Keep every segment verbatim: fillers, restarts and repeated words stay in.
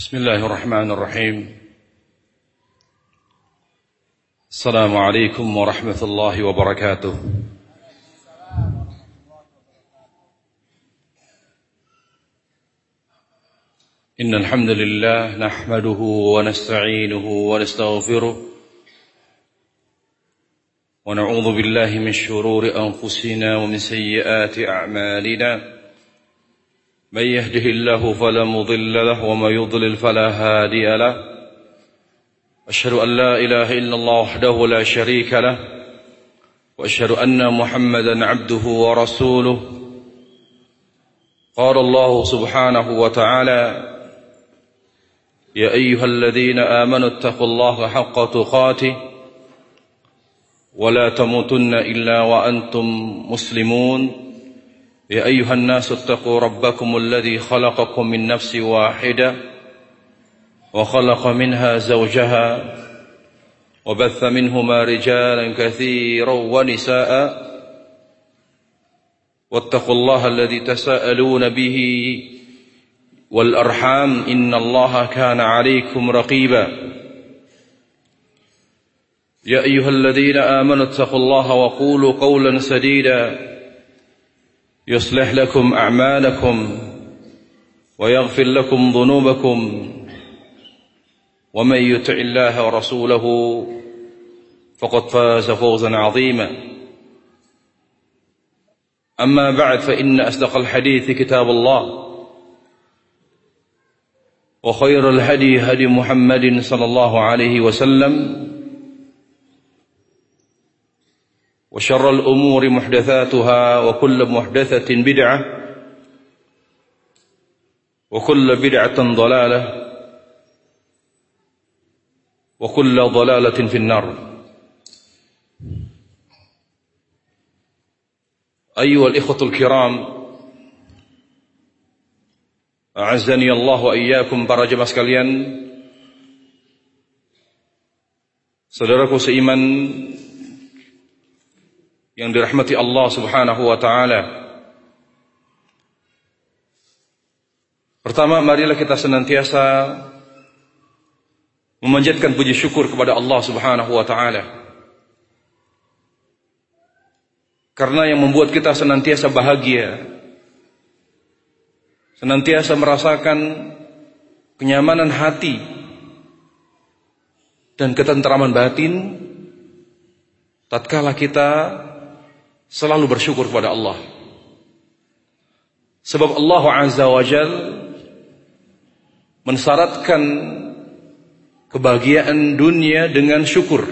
بسم الله الرحمن الرحيم السلام عليكم ورحمة الله وبركاته إن الحمد لله نحمده ونستعينه ونستغفره ونعوذ بالله من شرور أنفسنا ومن سيئات أعمالنا من يهده الله فلا مضل له وما يضلل فلا هادي له أشهد أن لا إله إلا الله وحده لا شريك له وأشهد أن محمدا عبده ورسوله قال الله سبحانه وتعالى يا أيها الذين آمنوا اتقوا الله حق تقاته ولا تموتن إلا وأنتم مسلمون يا أيها الناس اتقوا ربكم الذي خلقكم من نفس واحدة وخلق منها زوجها وبث منهما رجالا كثيرا ونساء واتقوا الله الذي تساءلون به والأرحام إن الله كان عليكم رقيبا يا أيها الذين آمنوا اتقوا الله وقولوا قولا سديدا يصلح لكم أعمالكم ويغفر لكم ذنوبكم ومن يطع الله ورسوله فقد فاز فوزا عظيما أما بعد فإن أصدق الحديث كتاب الله وخير الهدي هدي محمد صلى الله عليه وسلم وشر الأمور محدثاتها وكل محدثة بدعة وكل بدعة ضلالة وكل ضلالة في النار أيها الإخوة الكرام أعزني الله وإياكم para jemaah sekalian, saudaraku seiman yang dirahmati Allah Subhanahu wa taala. Pertama, marilah kita senantiasa memanjatkan puji syukur kepada Allah Subhanahu wa taala. Karena yang membuat kita senantiasa bahagia, senantiasa merasakan kenyamanan hati dan ketentraman batin tatkala kita selalu bersyukur kepada Allah. Sebab Allah Azza wa Jal mensyaratkan kebahagiaan dunia dengan syukur.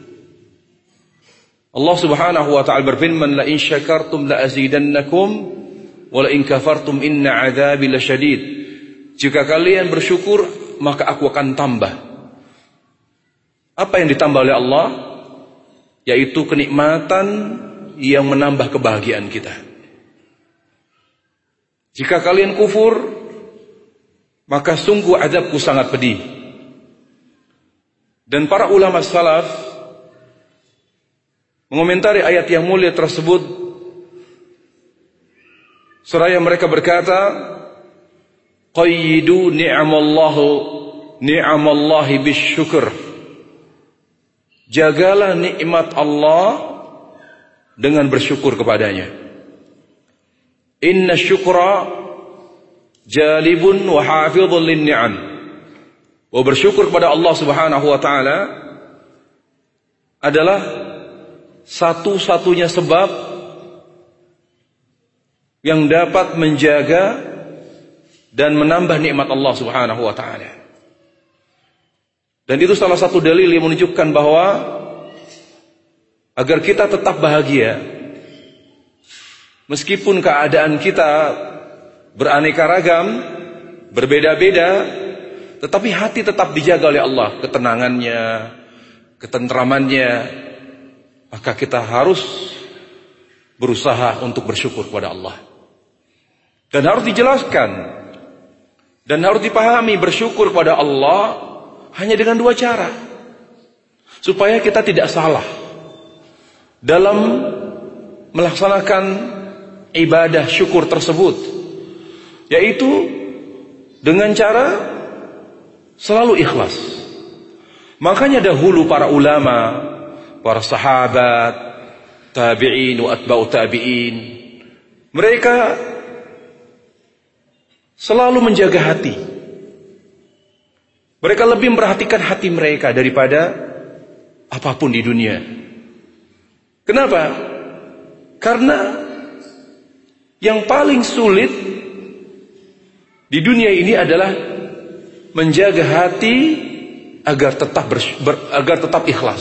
Allah Subhanahu wa ta'ala berfirman, la in syakartum la azidannakum wa la in kafartum inna adzabi lasyadid. Jika kalian bersyukur maka aku akan tambah. Apa yang ditambah oleh Allah? Yaitu kenikmatan yang menambah kebahagiaan kita. Jika kalian kufur, maka sungguh azabku sangat pedih. Dan para ulama salaf mengomentari ayat yang mulia tersebut, seraya mereka berkata, qayyidu ni'amallahu ni'amallahi bisyukur. Jagalah nikmat Allah dengan bersyukur kepadanya. Inna syukra jalibun wa hafidhun lin ni'am. Wa bersyukur kepada Allah Subhanahu wa taala adalah satu-satunya sebab yang dapat menjaga dan menambah nikmat Allah Subhanahu wa taala. Dan itu salah satu dalil yang menunjukkan bahwa agar kita tetap bahagia, meskipun keadaan kita beraneka ragam, berbeda-beda, tetapi hati tetap dijaga oleh Allah, ketenangannya, ketentramannya, maka kita harus berusaha untuk bersyukur kepada Allah. Dan harus dijelaskan, dan harus dipahami bersyukur kepada Allah hanya dengan dua cara, supaya kita tidak salah dalam melaksanakan ibadah syukur tersebut, yaitu dengan cara Selalu ikhlas. Makanya dahulu para ulama, para sahabat, tabi'in wa atba'u tabi'in, mereka selalu menjaga hati. Mereka lebih memperhatikan hati mereka daripada apapun di dunia. Kenapa? Karena yang paling sulit di dunia ini adalah menjaga hati agar tetap ber, ber, agar tetap ikhlas.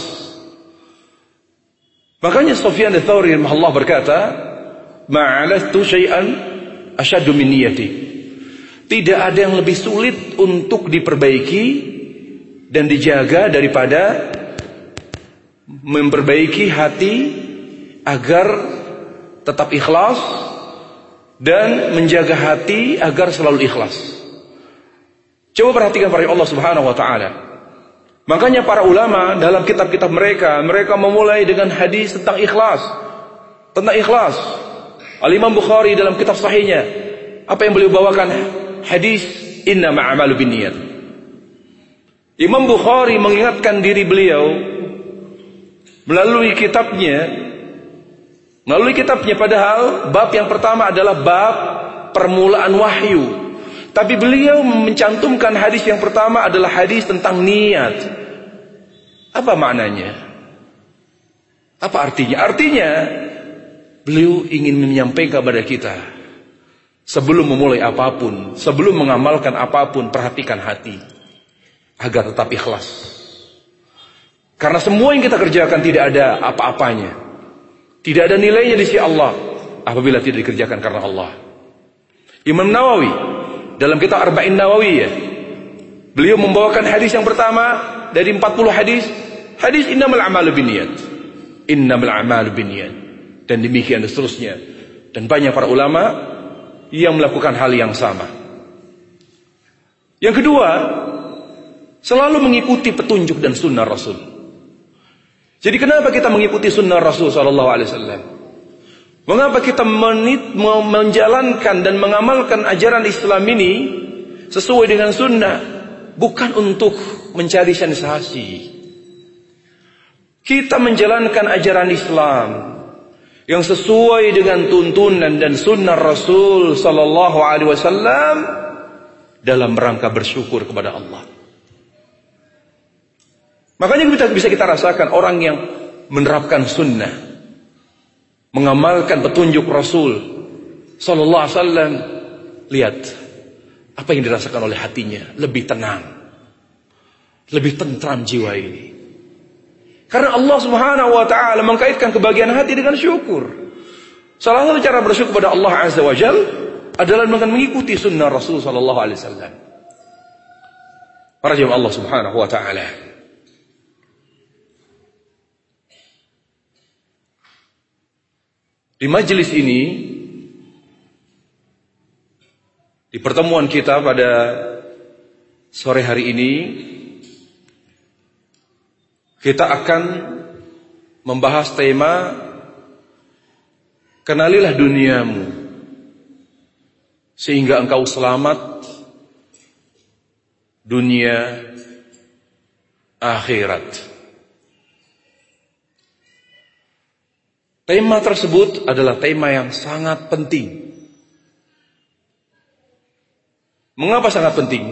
Makanya Sufyan ats-Tsauri rahimahullah berkata, "Ma'alastu syai'an asyaddu min niyati." Tidak ada yang lebih sulit untuk diperbaiki dan dijaga daripada memperbaiki hati agar tetap ikhlas dan menjaga hati agar selalu ikhlas. Coba perhatikan para Allah Subhanahu wa taala. Makanya para ulama dalam kitab-kitab mereka, mereka memulai dengan hadis tentang ikhlas. Tentang ikhlas. Al-Imam Bukhari dalam kitab sahihnya, apa yang beliau bawakan? Hadis innamal a'malu binniyat. Imam Bukhari mengingatkan diri beliau melalui kitabnya, melalui kitabnya padahal bab yang pertama adalah bab permulaan wahyu. Tapi beliau mencantumkan hadis yang pertama adalah hadis tentang niat. Apa maknanya? Apa artinya? Artinya beliau ingin menyampaikan kepada kita, sebelum memulai apapun, sebelum mengamalkan apapun, perhatikan hati agar tetap ikhlas. Karena semua yang kita kerjakan tidak ada apa-apanya, tidak ada nilainya di sisi Allah apabila tidak dikerjakan karena Allah. Imam Nawawi dalam kitab Arba'in Nawawiyah, beliau membawakan hadis yang pertama dari empat puluh hadis, hadis innamal a'malu binniyat, innamal a'malu binniyat, dan demikian dan seterusnya. Dan banyak para ulama yang melakukan hal yang sama. Yang kedua, selalu mengikuti petunjuk dan sunnah Rasul. Jadi kenapa kita mengikuti sunnah Rasul sallallahu alaihi wasallam? Mengapa kita menit, menjalankan dan mengamalkan ajaran Islam ini sesuai dengan sunnah? Bukan untuk mencari sensasi. Kita menjalankan ajaran Islam yang sesuai dengan tuntunan dan sunnah Rasul sallallahu alaihi wasallam dalam rangka bersyukur kepada Allah. Makanya kita bisa kita rasakan orang yang menerapkan sunnah, mengamalkan petunjuk Rasul sallallahu alaihi wasallam, lihat apa yang dirasakan oleh hatinya, lebih tenang, lebih tentram jiwa ini. Karena Allah Subhanahu wa taala mengkaitkan kebahagiaan hati dengan syukur. Salah satu cara bersyukur kepada Allah Azza wa Jalla adalah dengan mengikuti sunnah Rasul sallallahu alaihi wasallam. Para jemaah Allah Subhanahu wa taala. Di majelis ini, di pertemuan kita pada sore hari ini, kita akan membahas tema kenalilah duniamu sehingga engkau selamat dunia akhirat. Tema tersebut adalah tema yang sangat penting. Mengapa sangat penting?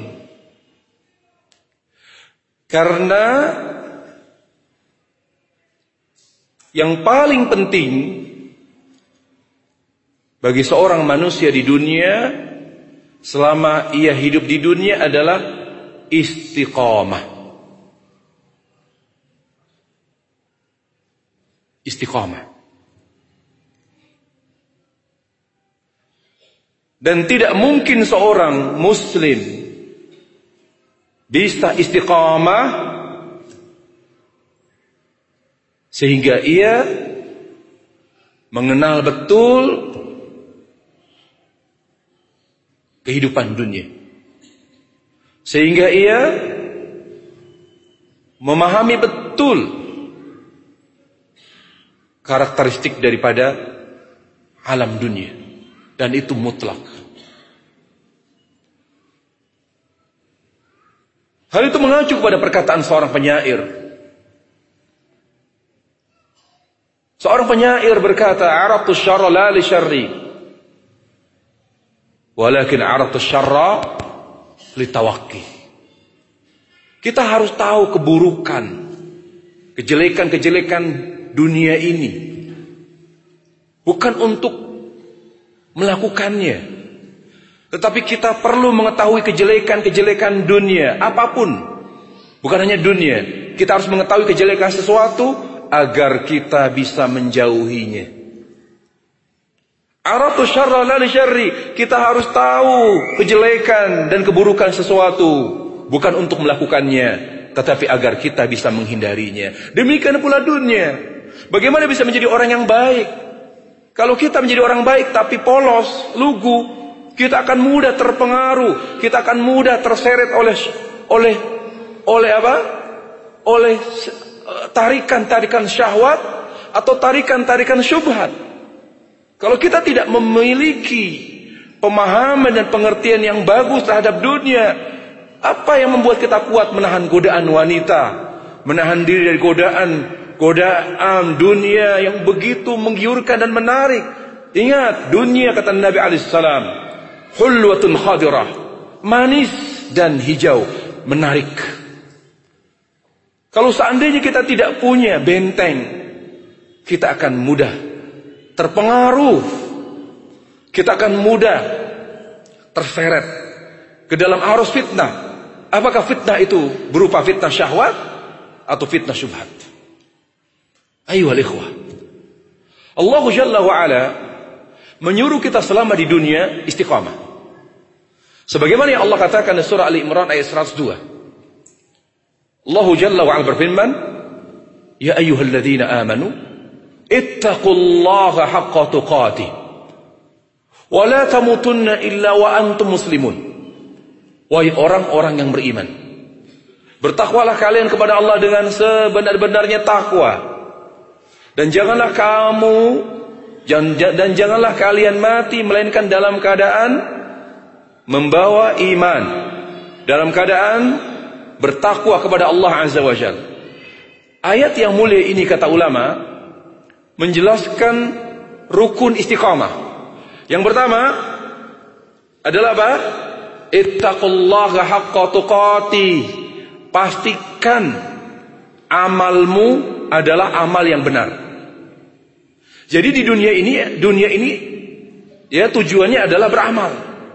Karena yang paling penting bagi seorang manusia di dunia selama ia hidup di dunia adalah istiqamah. Istiqamah. Dan tidak mungkin seorang muslim bisa istiqamah sehingga ia mengenal betul kehidupan dunia, sehingga ia memahami betul karakteristik daripada alam dunia, dan itu mutlak. Hal itu mengacu kepada perkataan seorang penyair. Seorang penyair berkata, "Araftu syarra la li syarri, walakin araftu syarra li tawakki." Kita harus tahu keburukan, kejelekan-kejelekan dunia ini, bukan untuk melakukannya, tetapi kita perlu mengetahui kejelekan-kejelekan dunia, apapun. Bukan hanya dunia, kita harus mengetahui kejelekan sesuatu agar kita bisa menjauhinya. Araftu syarra la li syarri, kita harus tahu kejelekan dan keburukan sesuatu, bukan untuk melakukannya, tetapi agar kita bisa menghindarinya. Demikian pula dunia. Bagaimana bisa menjadi orang yang baik? Kalau kita menjadi orang baik tapi polos, lugu, kita akan mudah terpengaruh, kita akan mudah terseret oleh oleh oleh apa? Oleh tarikan-tarikan syahwat atau tarikan-tarikan syubhat. Kalau kita tidak memiliki pemahaman dan pengertian yang bagus terhadap dunia, apa yang membuat kita kuat menahan godaan wanita, menahan diri dari godaan godaan dunia yang begitu menggiurkan dan menarik? Ingat, dunia, kata Nabi alaihi salam, hulwatun khadirah, manis dan hijau, menarik. Kalau seandainya kita tidak punya benteng, kita akan mudah terpengaruh, kita akan mudah terseret ke dalam arus fitnah. Apakah fitnah itu berupa fitnah syahwat atau fitnah syubhat? Ayyuhal ikhwah, Allah Jalla wa Ala menyuruh kita selama di dunia istiqamah. Sebagaimana yang Allah katakan di surah Ali Imran ayat seratus dua. Allah Jalla wa Ala berfirman, "Ya ayyuhalladzina amanu ittaqullaha haqqa tuqatih wa la tamutunna illa wa antum muslimun." Wahai orang-orang yang beriman, bertakwalah kalian kepada Allah dengan sebenar-benarnya takwa, dan janganlah kamu dan janganlah kalian mati melainkan dalam keadaan membawa iman, dalam keadaan bertakwa kepada Allah Azza wa Jalla. Ayat yang mulia ini, kata ulama, menjelaskan rukun istiqamah. Yang pertama adalah apa? Ittaqullaha haqqa tuqatih. Pastikan amalmu adalah amal yang benar. Jadi di dunia ini, dunia ini ya tujuannya adalah beramal.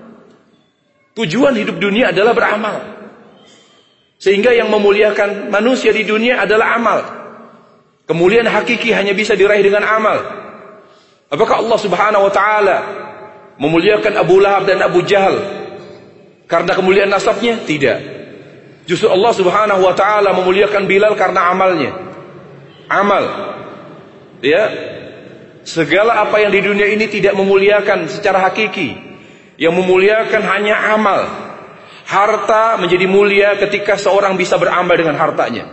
Tujuan hidup dunia adalah beramal. Sehingga yang memuliakan manusia di dunia adalah amal. Kemuliaan hakiki hanya bisa diraih dengan amal. Apakah Allah Subhanahu wa taala memuliakan Abu Lahab dan Abu Jahal karena kemuliaan nasabnya? Tidak. Justru Allah Subhanahu wa taala memuliakan Bilal karena amalnya. Amal. Ya. Segala apa yang di dunia ini tidak memuliakan secara hakiki. Yang memuliakan hanya amal. Harta menjadi mulia ketika seorang bisa beramal dengan hartanya.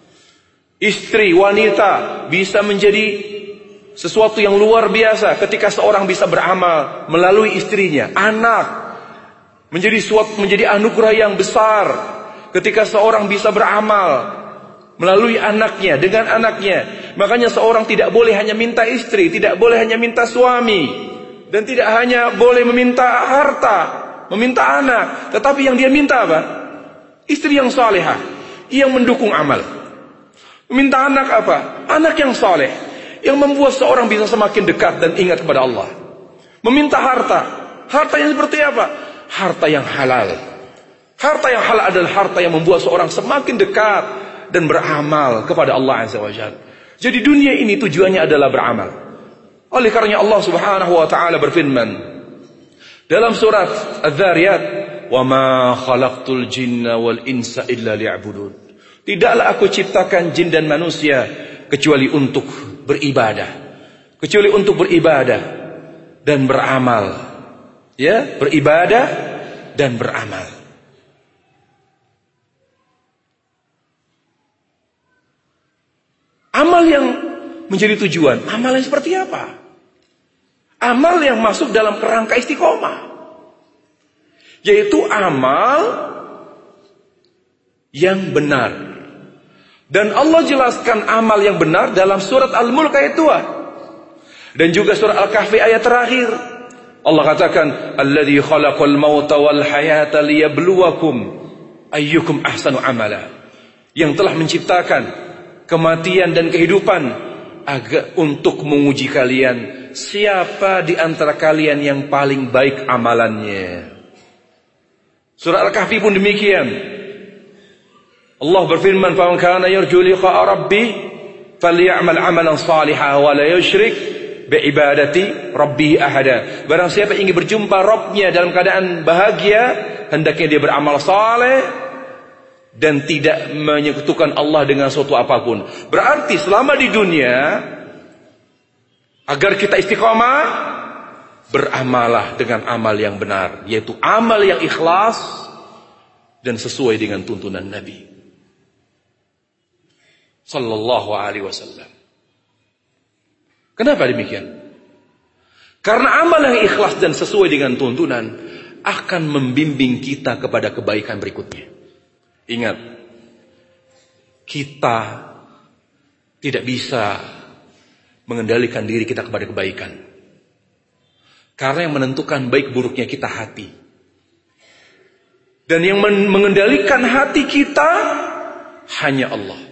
Istri, wanita bisa menjadi sesuatu yang luar biasa ketika seorang bisa beramal melalui istrinya. Anak menjadi suatu menjadi anugerah yang besar ketika seorang bisa beramal melalui anaknya, dengan anaknya. Makanya seorang tidak boleh hanya minta istri, tidak boleh hanya minta suami, dan tidak hanya boleh meminta harta, meminta anak, tetapi yang dia minta apa? Istri yang salehah, yang mendukung amal. Meminta anak apa? Anak yang saleh, yang membuat seorang bisa semakin dekat dan ingat kepada Allah. Meminta harta, harta yang seperti apa? Harta yang halal. Harta yang halal adalah harta yang membuat seorang semakin dekat dan beramal kepada Allah Azza wa Jalla. Jadi dunia ini tujuannya adalah beramal. Oleh karenanya Allah Subhanahu wa taala berfirman dalam surat Az-Zariyat, "Wa ma khalaqtul jinna wal insa illa liya'budun." Tidaklah aku ciptakan jin dan manusia kecuali untuk beribadah. Kecuali untuk beribadah dan beramal. Ya, beribadah dan beramal. Amal yang menjadi tujuan, amal yang seperti apa? Amal yang masuk dalam kerangka istiqomah, yaitu amal yang benar. Dan Allah jelaskan amal yang benar dalam surat Al-Mulk ayat dua. Dan juga surat Al-Kahfi ayat terakhir. Allah katakan, "Alladzi khalaqal mauta wal hayata liyabluwakum ayyukum ahsanu amala." Yang telah menciptakan kematian dan kehidupan agar untuk menguji kalian siapa di antara kalian yang paling baik amalannya. Surah Al-Kahfi pun demikian. Allah berfirman, "Faman kana yarju liqa'a rabbih falyamal 'amalan shalihan wa la yusyrik bi'ibadati rabbih ahada." Barang siapa ingin berjumpa Rabbnya dalam keadaan bahagia, hendaknya dia beramal saleh dan tidak menyekutukan Allah dengan suatu apapun. Berarti selama di dunia, agar kita istiqamah, beramalah dengan amal yang benar, yaitu amal yang ikhlas dan sesuai dengan tuntunan Nabi sallallahu alaihi wasallam. Kenapa demikian? Karena amal yang ikhlas dan sesuai dengan tuntunan akan membimbing kita kepada kebaikan berikutnya. Ingat, kita tidak bisa mengendalikan diri kita kepada kebaikan. Karena yang menentukan baik buruknya kita hati. Dan yang mengendalikan hati kita hanya Allah.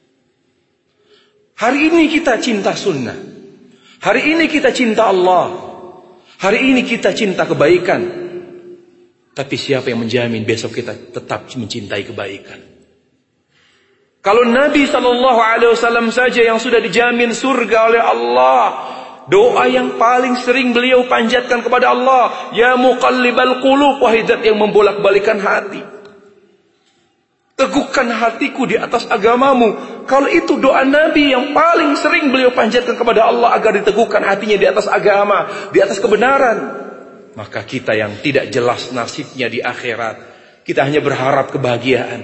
Hari ini kita cinta sunnah. Hari ini kita cinta Allah. Hari ini kita cinta kebaikan. Tapi siapa yang menjamin besok kita tetap mencintai kebaikan? Kalau Nabi sallallahu alaihi wasallam saja yang sudah dijamin surga oleh Allah, doa yang paling sering beliau panjatkan kepada Allah, "Ya muqallibal qulub," wahai zat yang membolak-balikan hati, teguhkan hatiku di atas agamamu. Kalau itu doa Nabi yang paling sering beliau panjatkan kepada Allah agar diteguhkan hatinya di atas agama, di atas kebenaran, maka kita yang tidak jelas nasibnya di akhirat, kita hanya berharap kebahagiaan.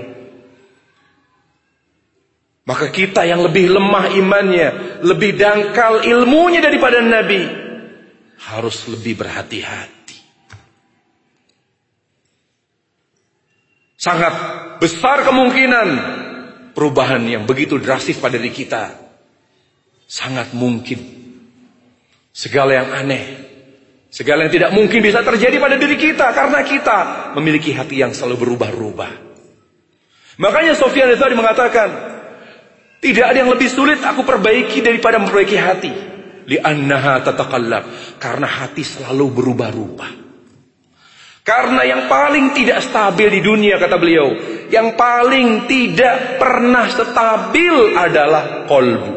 Maka kita yang lebih lemah imannya, lebih dangkal ilmunya daripada Nabi, harus lebih berhati-hati. Sangat besar kemungkinan perubahan yang begitu drastis pada diri kita. Sangat mungkin. Segala yang aneh, segala yang tidak mungkin bisa terjadi pada diri kita karena kita memiliki hati yang selalu berubah-ubah. Makanya Sufyan Ats-Tsauri mengatakan, tidak ada yang lebih sulit aku perbaiki daripada memperbaiki hati. Li'annaha tataqallab, karena hati selalu berubah-ubah. Karena yang paling tidak stabil di dunia, kata beliau, yang paling tidak pernah stabil adalah qalbu.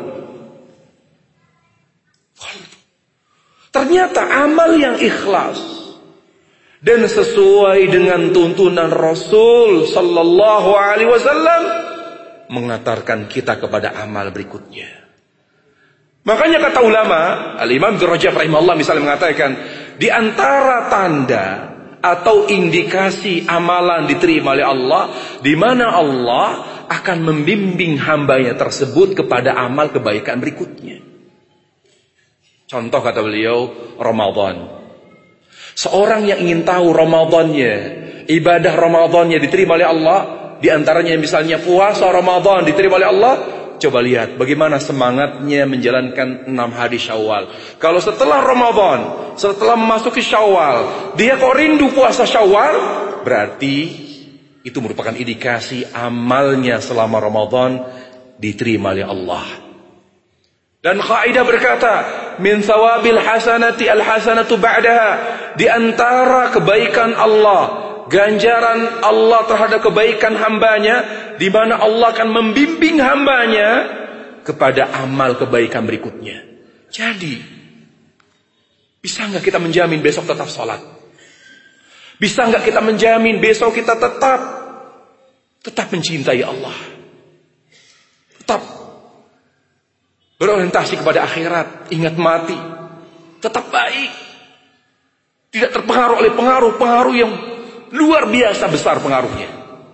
Qalbu. Ternyata amal yang ikhlas dan sesuai dengan tuntunan Rasul sallallahu alaihi wasallam mengantarkan kita kepada amal berikutnya. Makanya kata ulama, Al-Imam Ibnu Rajab rahimahullah misalnya mengatakan, di antara tanda atau indikasi amalan diterima oleh Allah, di mana Allah akan membimbing hambanya tersebut kepada amal kebaikan berikutnya. Contoh kata beliau, Ramadan. Seorang yang ingin tahu Ramadannya, ibadah Ramadannya diterima oleh Allah, di antaranya misalnya puasa Ramadan diterima oleh Allah, coba lihat bagaimana semangatnya menjalankan enam hari Syawal. Kalau setelah Ramadan, setelah memasuki Syawal, dia kok rindu puasa Syawal, berarti itu merupakan indikasi amalnya selama Ramadan diterima oleh Allah. Dan kaidah berkata, min thawabil hasanati al hasanatu ba'daha, di antara kebaikan Allah, ganjaran Allah terhadap kebaikan hambanya, di mana Allah akan membimbing hambanya kepada amal kebaikan berikutnya. Jadi, bisa nggak kita menjamin besok tetap sholat? Bisa nggak kita menjamin besok kita tetap tetap mencintai Allah? Tetap berorientasi kepada akhirat, ingat mati, tetap baik, tidak terpengaruh oleh pengaruh-pengaruh yang luar biasa besar pengaruhnya.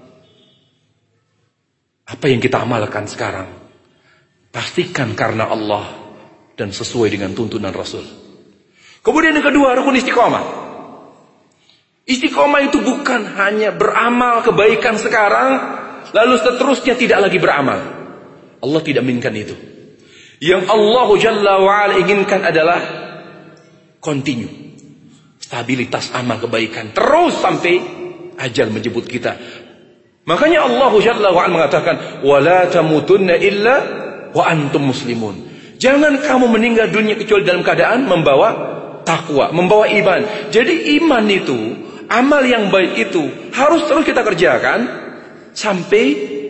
Apa yang kita amalkan sekarang, pastikan karena Allah dan sesuai dengan tuntunan Rasul. Kemudian yang kedua, rukun istiqomah. Istiqomah itu bukan hanya beramal kebaikan sekarang, lalu seterusnya tidak lagi beramal. Allah tidak menginginkan itu. Yang Allah Jalla wa'ala inginkan adalah continue, stabilitas amal kebaikan terus sampai ajal menjemput kita. Makanya Allah Jalla wa'ala mengatakan, wala tamutunna illa wa antum muslimun. Jangan kamu meninggal dunia kecuali dalam keadaan membawa takwa, membawa iman. Jadi iman itu, amal yang baik itu harus terus kita kerjakan sampai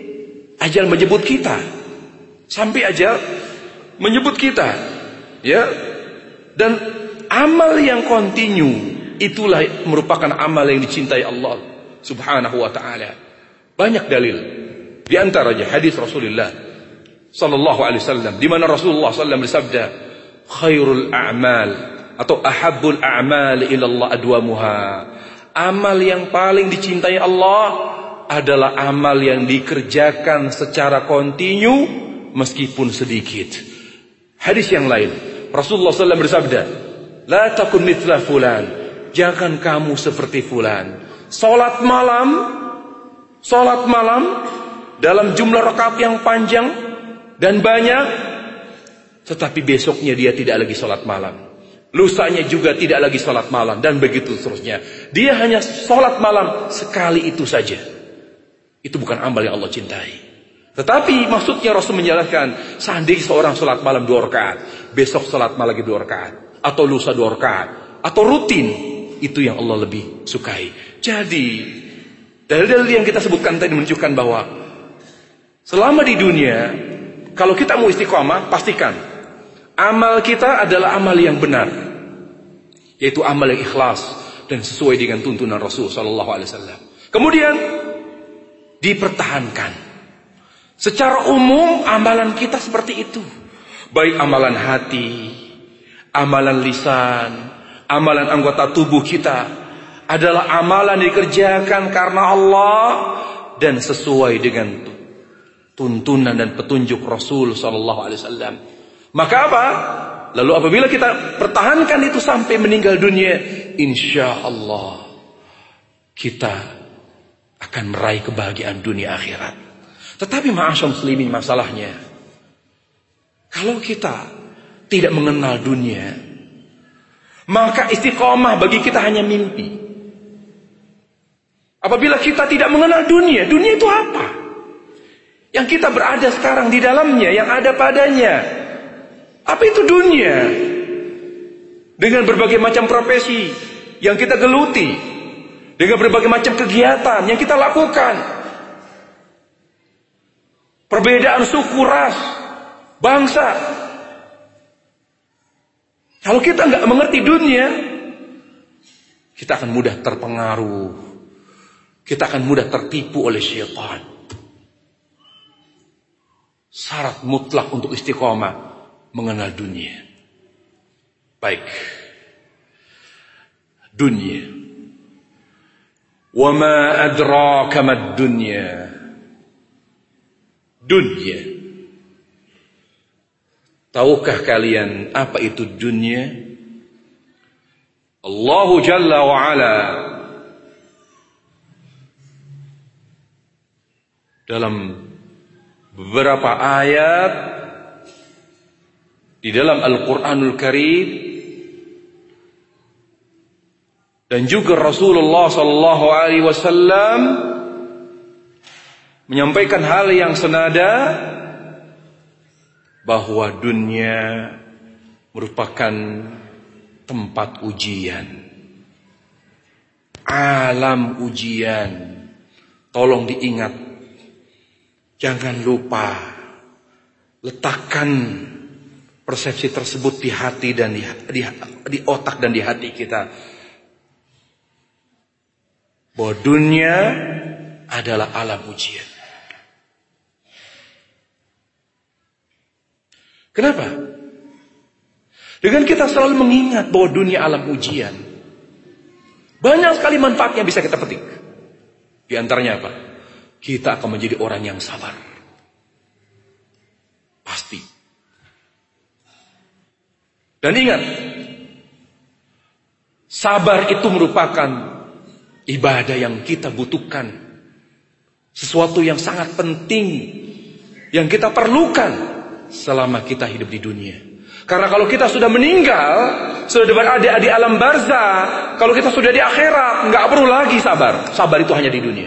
ajal menjemput kita. Sampai ajal menyebut kita, ya. Dan amal yang kontinu itulah merupakan amal yang dicintai Allah Subhanahu wa taala. Banyak dalil. Di antaranya hadis Rasulullah sallallahu alaihi wasallam di mana Rasulullah sallallahu alaihi wasallam bersabda, khairul a'mal atau ahabbul a'mal ila Allah adwamuha. Amal yang paling dicintai Allah adalah amal yang dikerjakan secara kontinu meskipun sedikit. Hadis yang lain, Rasulullah sallallahu alaihi wasallam bersabda, la takun mithla fulan. Jangan kamu seperti fulan. Salat malam, salat malam dalam jumlah rakaat yang panjang dan banyak, tetapi besoknya dia tidak lagi salat malam. Lusanya juga tidak lagi salat malam, dan begitu seterusnya. Dia hanya salat malam sekali itu saja. Itu bukan amal yang Allah cintai. Tetapi maksudnya Rasul menjelaskan, seandainya seorang salat malam dua rakaat, besok salat malam lagi dua rakaat, atau lusa dua rakaat, atau rutin, itu yang Allah lebih sukai. Jadi dalil-dalil yang kita sebutkan tadi menunjukkan bahwa selama di dunia, kalau kita mau istiqomah, pastikan amal kita adalah amal yang benar, yaitu amal yang ikhlas dan sesuai dengan tuntunan Rasul sallallahu alaihi wasallam. Kemudian dipertahankan. Secara umum amalan kita seperti itu. Baik amalan hati, amalan lisan, amalan anggota tubuh kita adalah amalan yang dikerjakan karena Allah dan sesuai dengan tuntunan dan petunjuk Rasul sallallahu alaihi wasallam. Maka apa? Lalu apabila kita pertahankan itu sampai meninggal dunia, insya Allah kita akan meraih kebahagiaan dunia akhirat. Tetapi ma'asyar muslimin, masalahnya kalau kita tidak mengenal dunia, maka istiqomah bagi kita hanya mimpi. Apabila kita tidak mengenal dunia, dunia itu apa? Yang kita berada sekarang di dalamnya, yang ada padanya. Apa itu dunia? Dengan berbagai macam profesi yang kita geluti, dengan berbagai macam kegiatan yang kita lakukan. Perbedaan suku, ras, bangsa. Kalau kita nggak mengerti dunia, kita akan mudah terpengaruh. Kita akan mudah tertipu oleh syaitan. Syarat mutlak untuk istiqomah mengenal dunia. Baik. Dunia. Wa ma adraka mad dunya. Dunia. Tahukah kalian apa itu dunia? Allah Jalla wa Ala dalam beberapa ayat di dalam Al-Quranul Karim dan juga Rasulullah sallallahu alaihi wasallam menyampaikan hal yang senada, bahwa dunia merupakan tempat ujian, alam ujian. Tolong diingat, jangan lupa, letakkan persepsi tersebut di hati dan di, di, di otak dan di hati kita, bahwa dunia adalah alam ujian. Kenapa? Dengan kita selalu mengingat bahwa dunia alam ujian, banyak sekali manfaat yang bisa kita petik. Di antaranya apa? Kita akan menjadi orang yang sabar. Pasti. Dan ingat, sabar itu merupakan ibadah yang kita butuhkan Sesuatu yang sangat penting yang kita perlukan selama kita hidup di dunia. Karena kalau kita sudah meninggal, sudah berada di alam barzah, kalau kita sudah di akhirat, nggak perlu lagi sabar. Sabar itu hanya di dunia.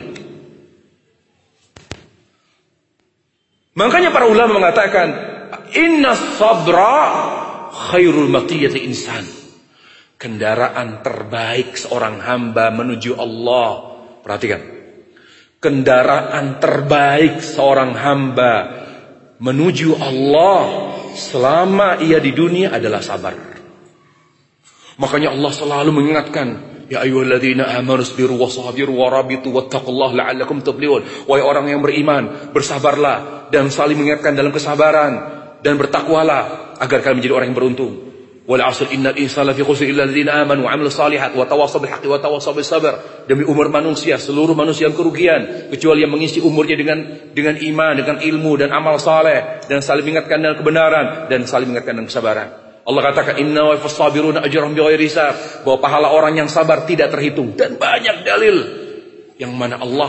Makanya para ulama mengatakan, inna sabra khairul matiyati insan. Kendaraan terbaik seorang hamba menuju Allah. Perhatikan. Kendaraan terbaik seorang hamba menuju Allah selama ia di dunia adalah sabar. Makanya Allah selalu mengingatkan, ya ayyuhalladzina amanu sabiru wasabiru warabitu wattaqullaha la'allakum tuflihun. Wahai orang yang beriman, bersabarlah dan saling mengingatkan dalam kesabaran dan bertakwalah agar kalian menjadi orang yang beruntung. Wal 'asr innal insana lafi khusr illa alladzina amanu wa 'amilus shalihat wa tawassaw bil haqqi wa tawassaw bis sabr. Demi umur manusia, seluruh manusia yang kerugian kecuali yang mengisi umurnya dengan dengan iman, dengan ilmu dan amal saleh dan saling mengingatkan dengan kebenaran dan saling mengingatkan dengan kesabaran. Allah katakan inna wa fasabiruna ajrahum bighairi hisab, bahwa pahala orang yang sabar tidak terhitung, dan banyak dalil yang mana Allah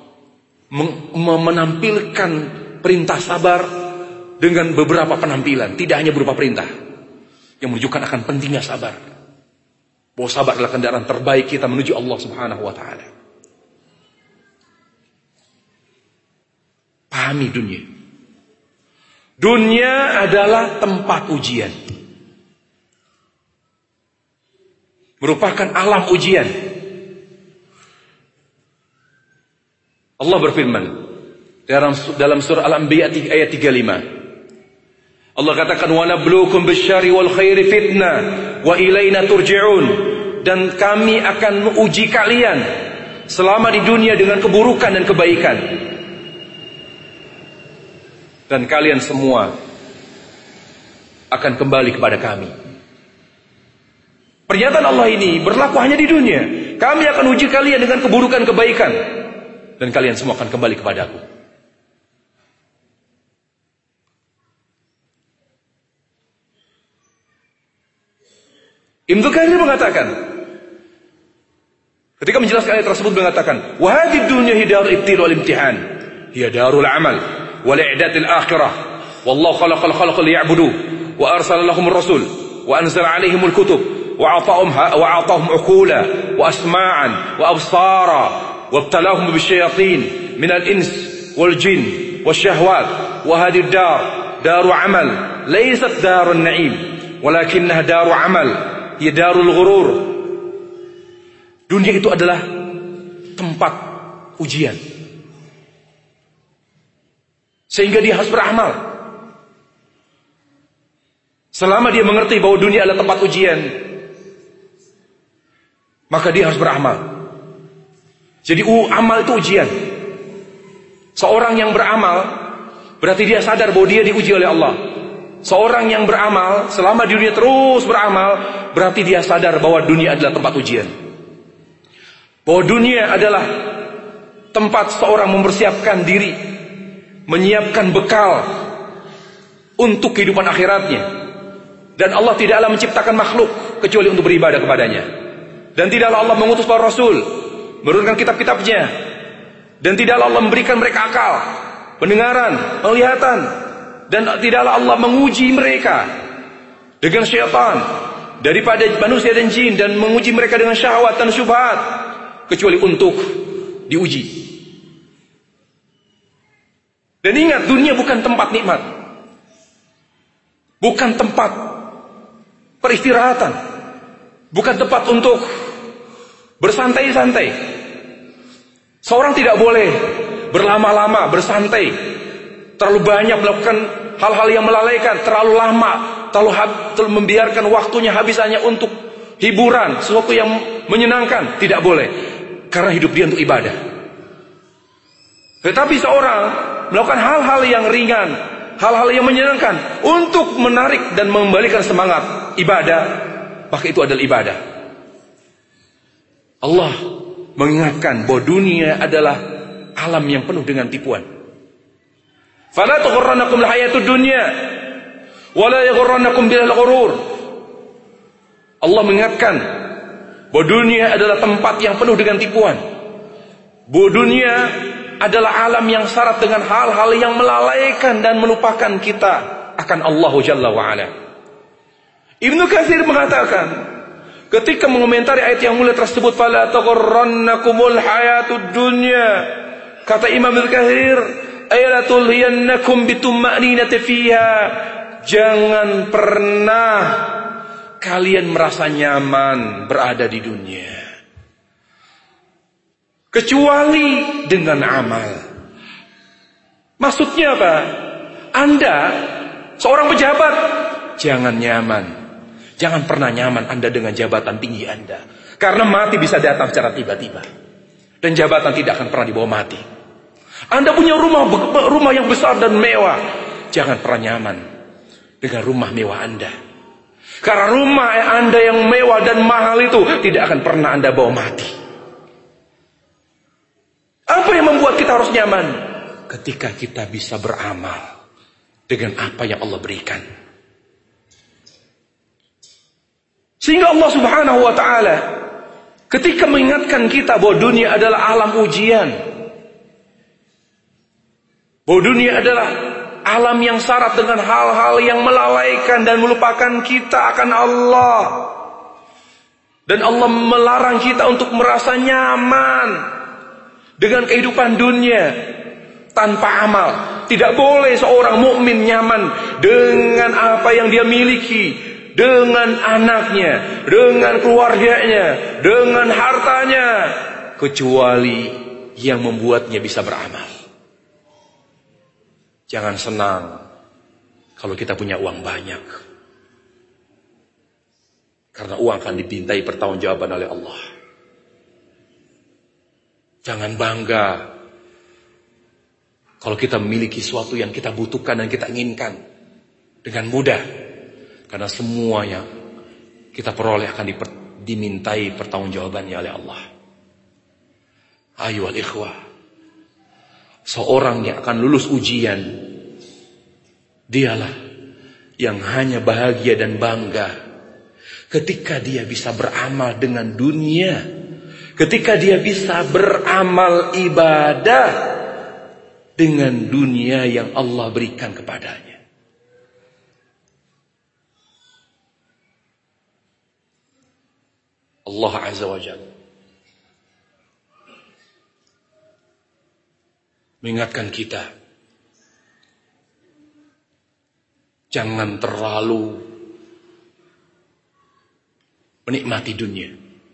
menampilkan perintah sabar dengan beberapa penampilan, tidak hanya berupa perintah, yang menunjukkan akan pentingnya sabar. Bahwa sabar adalah kendaraan terbaik kita menuju Allah Subhanahu wa taala. Pahami dunia. Dunia adalah tempat ujian. Merupakan alam ujian. Allah berfirman dalam dalam surah Al-Anbiya ayat tiga puluh lima. Allah katakan wa nabluukum bisyarri wal khairi fitnah wa ilaina turja'un, dan kami akan menguji kalian selama di dunia dengan keburukan dan kebaikan, dan kalian semua akan kembali kepada kami. Pernyataan Allah ini berlaku hanya di dunia. Kami akan uji kalian dengan keburukan kebaikan, dan kalian semua akan kembali kepadaku. Ibnu Katsir mengatakan, ketika menjelaskan ayat tersebut mengatakan, wa hadhihi dunya hiya darul ibtil wal imtihan, hiya darul amal wal i'dad lil akhirah, wallahu khalaqal khalqa liya'budu wa arsala lahumur rasul wa anzala 'alaihimul kutub wa ata'ahum wa ata'ahum uqula wa asma'an wa absara wa ibtalahum bisyayatin minal ins wal jin wasyahwat wa hadhihi dar daru amal laysat darun na'im walakinnaha daru amal hiya darul ghurur. Dunia itu adalah tempat ujian, sehingga dia harus beramal. Selama dia mengerti bahwa dunia adalah tempat ujian, maka dia harus beramal. Jadi uh, amal itu ujian. Seorang yang beramal berarti dia sadar bahwa dia diuji oleh Allah. Seorang yang beramal selama di dunia terus beramal, berarti dia sadar bahwa dunia adalah tempat ujian. Bahwa dunia adalah tempat seorang mempersiapkan diri, menyiapkan bekal untuk kehidupan akhiratnya. Dan Allah tidaklah menciptakan makhluk kecuali untuk beribadah kepadanya. Dan tidaklah Allah mengutus para rasul, menurunkan kitab-kitabnya. Dan tidaklah Allah memberikan mereka akal, pendengaran, penglihatan. Dan tidaklah Allah menguji mereka dengan syaitan daripada manusia dan jin, dan menguji mereka dengan syahwat dan syubhat, kecuali untuk diuji. Dan ingat, dunia bukan tempat nikmat, bukan tempat peristirahatan, bukan tempat untuk bersantai-santai. Seorang tidak boleh berlama-lama bersantai, terlalu banyak melakukan hal-hal yang melalaikan, terlalu lama, terlalu, terlalu membiarkan waktunya habis hanya untuk hiburan, sesuatu yang menyenangkan. Tidak boleh, karena hidup dia untuk ibadah. Tetapi seorang melakukan hal-hal yang ringan, hal-hal yang menyenangkan untuk menarik dan mengembalikan semangat ibadah, maka itu adalah ibadah. Allah mengingatkan bahwa dunia adalah alam yang penuh dengan tipuan. Fala tughrannakum al-hayatud dunya wa la yaghrannakum bil ghurur. Allah mengingatkan bahwa dunia adalah tempat yang penuh dengan tipuan. Bahwa dunia adalah alam yang syarat dengan hal-hal yang melalaikan dan melupakan kita akan Allah Jalla wa'ala. Ibnu Katsir mengatakan, ketika mengomentari ayat yang mulia tersebut, fala taghurrannakumul hayatud dunya, kata Imam Ibnu Katsir, ayatul hiyannakum bituma'ninati fiha, jangan pernah kalian merasa nyaman berada di dunia kecuali dengan amal. Maksudnya apa? Anda seorang pejabat, jangan nyaman, jangan pernah nyaman Anda dengan jabatan tinggi Anda, karena mati bisa datang secara tiba-tiba dan jabatan tidak akan pernah dibawa mati. Anda punya rumah rumah yang besar dan mewah, jangan pernah nyaman dengan rumah mewah Anda, karena rumah Anda yang mewah dan mahal itu tidak akan pernah Anda bawa mati. Apa yang membuat kita harus nyaman? Ketika kita bisa beramal dengan apa yang Allah berikan. Sehingga Allah Subhanahu wa ta'ala ketika mengingatkan kita bahwa dunia adalah alam ujian, bahwa dunia adalah alam yang syarat dengan hal-hal yang melalaikan dan melupakan kita akan Allah. Dan Allah melarang kita untuk merasa nyaman dengan kehidupan dunia tanpa amal. Tidak boleh seorang mukmin nyaman dengan apa yang dia miliki, dengan anaknya, dengan keluarganya, dengan hartanya, kecuali yang membuatnya bisa beramal. Jangan senang kalau kita punya uang banyak, karena uang akan dipintai pertanggungjawaban oleh Allah. Jangan bangga kalau kita memiliki sesuatu yang kita butuhkan dan kita inginkan dengan mudah, karena semua yang kita peroleh akan diper, dimintai pertanggungjawabannya oleh Allah. Ayo al-ikhwah, seorang yang akan lulus ujian, dialah yang hanya bahagia dan bangga ketika dia bisa beramal dengan dunia, ketika dia bisa beramal ibadah dengan dunia yang Allah berikan kepadanya. Allah Azza wa Jalla mengingatkan kita, jangan terlalu menikmati dunia.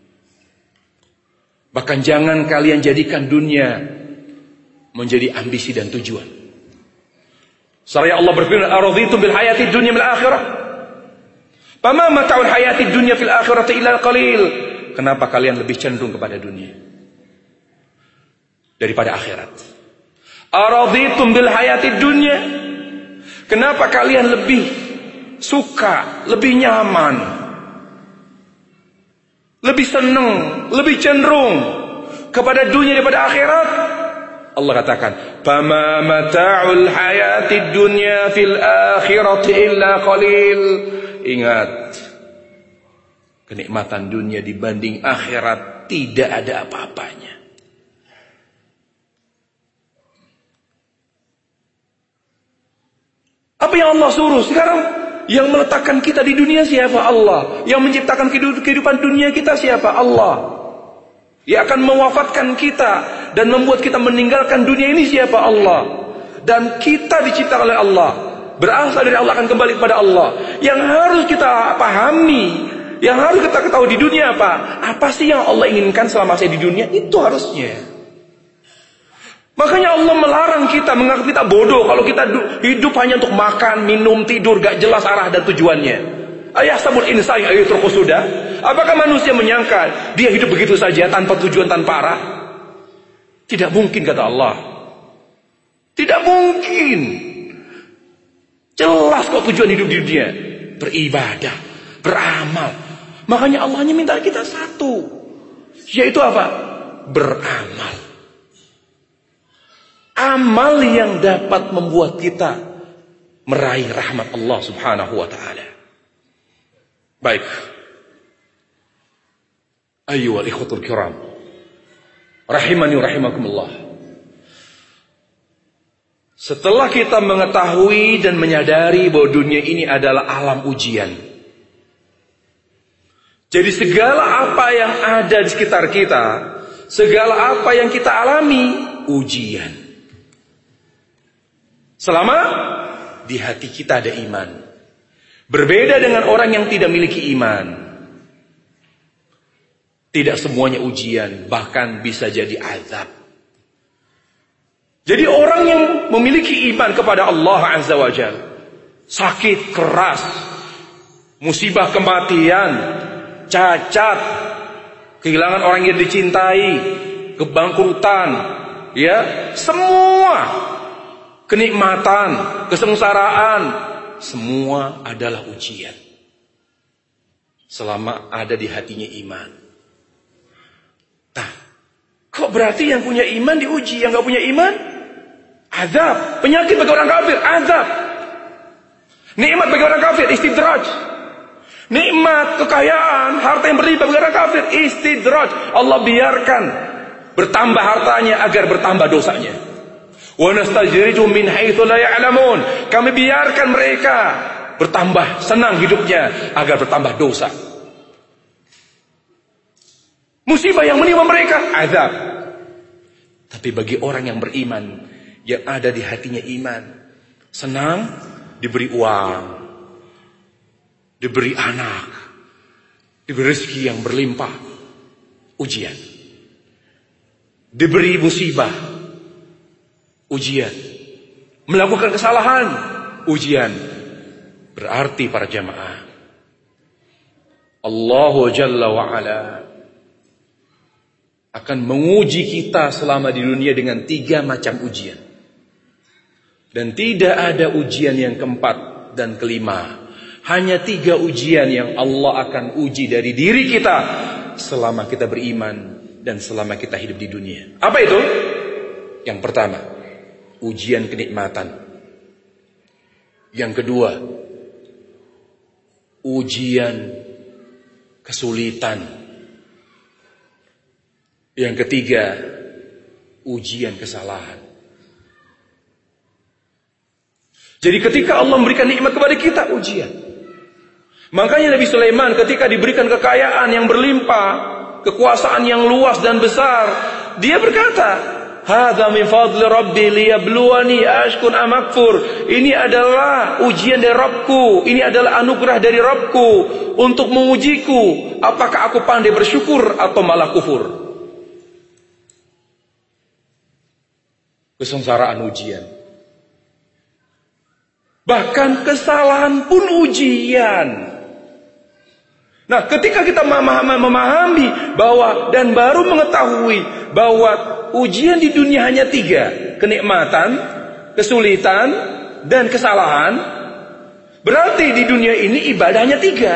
Bahkan jangan kalian jadikan dunia menjadi ambisi dan tujuan. Seraya Allah berfirman, "Araditum bil hayati dunya bil akhirah? Fama mata'ul hayati dunya fil akhirati illa qalil." Kenapa kalian lebih cenderung kepada dunia daripada akhirat? Araditum bil hayati dunya? Kenapa kalian lebih suka, lebih nyaman, lebih senang, lebih cenderung kepada dunia daripada akhirat? Allah katakan, "Fama mata'ul hayatid dunya fil akhirati illa qalil." Ingat, kenikmatan dunia dibanding akhirat tidak ada apa-apanya. Apa yang Allah suruh sekarang? Yang meletakkan kita di dunia siapa? Allah. Yang menciptakan kehidupan dunia kita siapa? Allah. Yang akan mewafatkan kita dan membuat kita meninggalkan dunia ini siapa? Allah. Dan kita diciptakan oleh Allah, berasal dari Allah, akan kembali kepada Allah. Yang harus kita pahami, yang harus kita ketahui di dunia apa? Apa sih yang Allah inginkan selama saya di dunia? Itu harusnya. Makanya Allah melarang kita, menganggap kita bodoh kalau kita hidup hanya untuk makan, minum, tidur, gak jelas arah dan tujuannya. Ayahsabul insani ayyutruku sudah. Apakah manusia menyangka dia hidup begitu saja tanpa tujuan, tanpa arah? Tidak mungkin, kata Allah. Tidak mungkin. Jelas kok tujuan hidup di dunia, beribadah, beramal. Makanya Allah hanya minta kita satu, yaitu apa? Beramal. Amal yang dapat membuat kita meraih rahmat Allah Subhanahu wa ta'ala. Baik. Ayyuhal ikhwatul kiram, rahimani wa rahimakumullah. Setelah kita mengetahui dan menyadari bahwa dunia ini adalah alam ujian. Jadi segala apa yang ada di sekitar kita, segala apa yang kita alami, ujian. Selama di hati kita ada iman. Berbeda dengan orang yang tidak memiliki iman. Tidak semuanya ujian, bahkan bisa jadi azab. Jadi orang yang memiliki iman kepada Allah Azza wa Jalla, sakit keras, musibah kematian, cacat, kehilangan orang yang dicintai, kebangkrutan, ya, semua kenikmatan, kesengsaraan, semua adalah ujian. Selama ada di hatinya iman. Nah, kok berarti yang punya iman diuji, yang gak punya iman azab. Penyakit bagi orang kafir azab. Nikmat bagi orang kafir istidraj. Nikmat, kekayaan, harta yang berlimpah bagi orang kafir istidraj. Allah biarkan bertambah hartanya agar bertambah dosanya. Wa nastajrijuhum min haitsu la ya'lamun. Kami biarkan mereka bertambah senang hidupnya agar bertambah dosa. Musibah yang menimpa mereka azab. Tapi bagi orang yang beriman, yang ada di hatinya iman, senang, diberi uang, diberi anak, diberi rezeki yang berlimpah, ujian. Diberi musibah, ujian. Melakukan kesalahan, ujian. Berarti para jamaah, Allah Jalla wa'ala akan menguji kita selama di dunia dengan tiga macam ujian. Dan tidak ada ujian yang keempat dan kelima. Hanya tiga ujian yang Allah akan uji dari diri kita selama kita beriman dan selama kita hidup di dunia. Apa itu? Yang pertama, ujian kenikmatan. Yang kedua, ujian kesulitan. Yang ketiga, ujian kesalahan. Jadi ketika Allah memberikan nikmat kepada kita, ujian. Makanya Nabi Sulaiman ketika diberikan kekayaan yang berlimpah, kekuasaan yang luas dan besar, dia berkata, "Hadza min fadli Rabbi liyabluwani ashkur am akfur." Ini adalah ujian dari Rabbku, ini adalah anugerah dari Rabbku untuk mengujiku, apakah aku pandai bersyukur atau malah kufur. Kesengsaraan ujian. Bahkan kesalahan pun ujian. Nah, ketika kita memahami bahwa dan baru mengetahui bahwa ujian di dunia hanya tiga, kenikmatan, kesulitan, dan kesalahan, berarti di dunia ini ibadahnya tiga.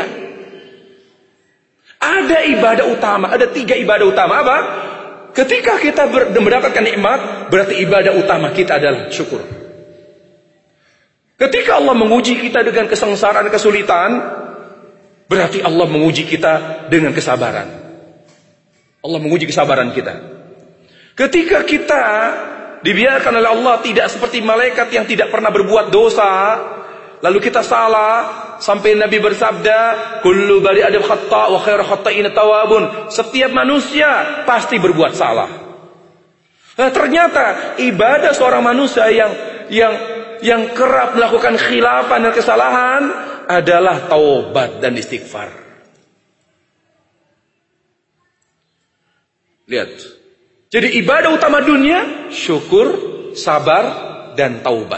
Ada ibadah utama, ada tiga ibadah utama. Apa? Ketika kita mendapatkan nikmat, berarti ibadah utama kita adalah syukur. Ketika Allah menguji kita dengan kesengsaraan, kesulitan, berarti Allah menguji kita dengan kesabaran. Allah menguji kesabaran kita. Ketika kita dibiarkan oleh Allah tidak seperti malaikat yang tidak pernah berbuat dosa, lalu kita salah, sampai Nabi bersabda, "Kullu bani adam khata' wa khairu khata'in tawabun." Setiap manusia pasti berbuat salah. Nah, ternyata ibadah seorang manusia yang yang yang kerap melakukan khilafan dan kesalahan adalah taubat dan istighfar. Lihat. Jadi ibadah utama dunia syukur, sabar, dan taubat.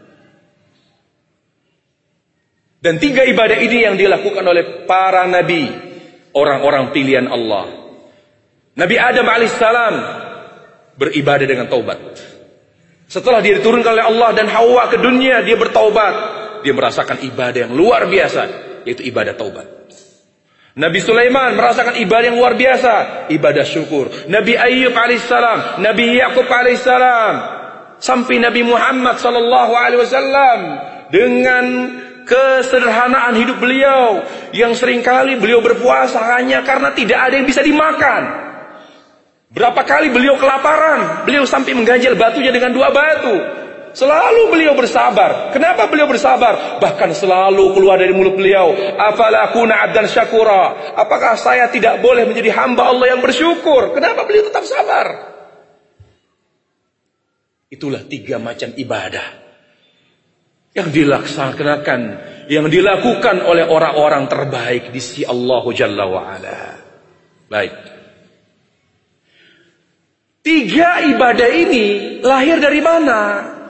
Dan tiga ibadah ini yang dilakukan oleh para nabi, orang-orang pilihan Allah. Nabi Adam alaihissalam beribadah dengan taubat. Setelah dia diturunkan oleh Allah dan Hawa ke dunia, dia bertaubat. Dia merasakan ibadah yang luar biasa, yaitu ibadah taubat. Nabi Sulaiman merasakan ibadah yang luar biasa, ibadah syukur. Nabi Ayyub alaihissalam, Nabi Yaqub alaihissalam, sampai Nabi Muhammad sallallahu alaihi wasallam dengan kesederhanaan hidup beliau yang seringkali beliau berpuasa hanya karena tidak ada yang bisa dimakan. Berapa kali beliau kelaparan, beliau sampai mengganjal batunya dengan dua batu. Selalu beliau bersabar. Kenapa beliau bersabar? Bahkan selalu keluar dari mulut beliau, afala akuna abdan syakura. Apakah saya tidak boleh menjadi hamba Allah yang bersyukur? Kenapa beliau tetap sabar? Itulah tiga macam ibadah yang dilaksanakan, yang dilakukan oleh orang-orang terbaik di sisi Allah Jalla wa'ala. Baik. Tiga ibadah ini lahir dari mana?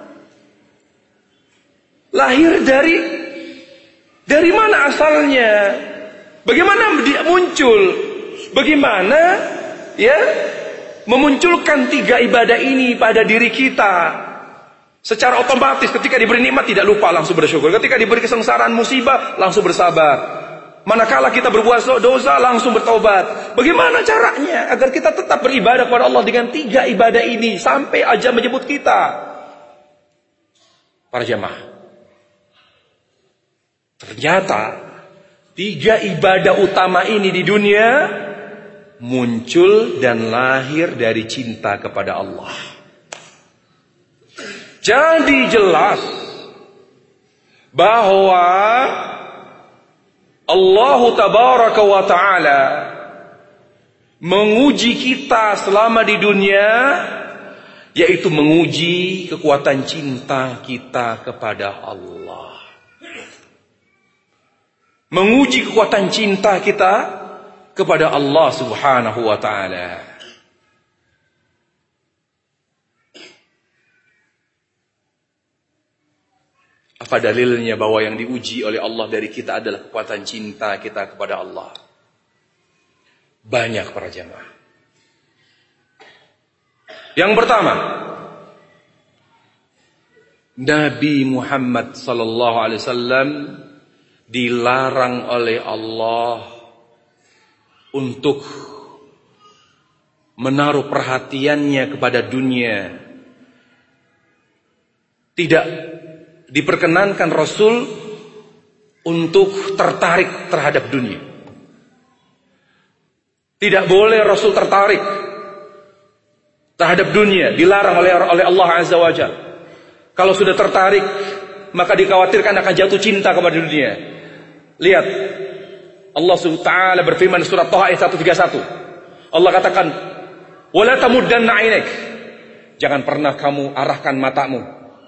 Lahir dari dari mana asalnya? Bagaimana dia muncul? Bagaimana ya memunculkan tiga ibadah ini pada diri kita? Secara otomatis ketika diberi nikmat tidak lupa langsung bersyukur. Ketika diberi kesengsaraan musibah langsung bersabar. Manakala kita berbuat dosa langsung bertobat. Bagaimana caranya agar kita tetap beribadah kepada Allah dengan tiga ibadah ini sampai ajal menjemput kita? Para jamaah, ternyata tiga ibadah utama ini di dunia muncul dan lahir dari cinta kepada Allah. Jadi jelas bahwa Allah tabaraka wa ta'ala menguji kita selama di dunia, yaitu menguji kekuatan cinta kita kepada Allah. Menguji kekuatan cinta kita kepada Allah Subhanahu wa ta'ala. Apa dalilnya bahwa yang diuji oleh Allah dari kita adalah kekuatan cinta kita kepada Allah? Banyak para jamaah. Yang pertama, Nabi Muhammad sallallahu alaihi wasallam dilarang oleh Allah untuk menaruh perhatiannya kepada dunia. Tidak diperkenankan Rasul untuk tertarik terhadap dunia. Tidak boleh Rasul tertarik terhadap dunia, dilarang oleh oleh Allah Azza wa Jalla. Kalau sudah tertarik, maka dikhawatirkan akan jatuh cinta kepada dunia. Lihat, Allah Subhanahu wa taala berfirman surat Thaha ayat seratus tiga puluh satu. Allah katakan, "Wala tamuddanna 'ainak." Jangan pernah kamu arahkan matamu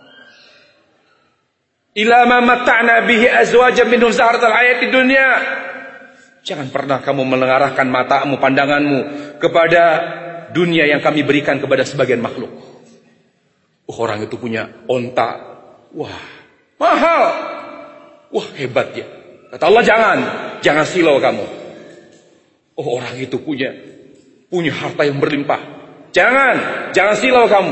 ila ma matta'na bihi azwajan minhum zahratal hayatid dunya. Jangan pernah kamu mengarahkan matamu, pandanganmu kepada dunia yang kami berikan kepada sebagian makhluk. Oh, orang itu punya onta, wah mahal, wah hebat ya. Kata Allah, jangan, jangan silau kamu. Oh, orang itu punya punya harta yang berlimpah, jangan, jangan silau kamu.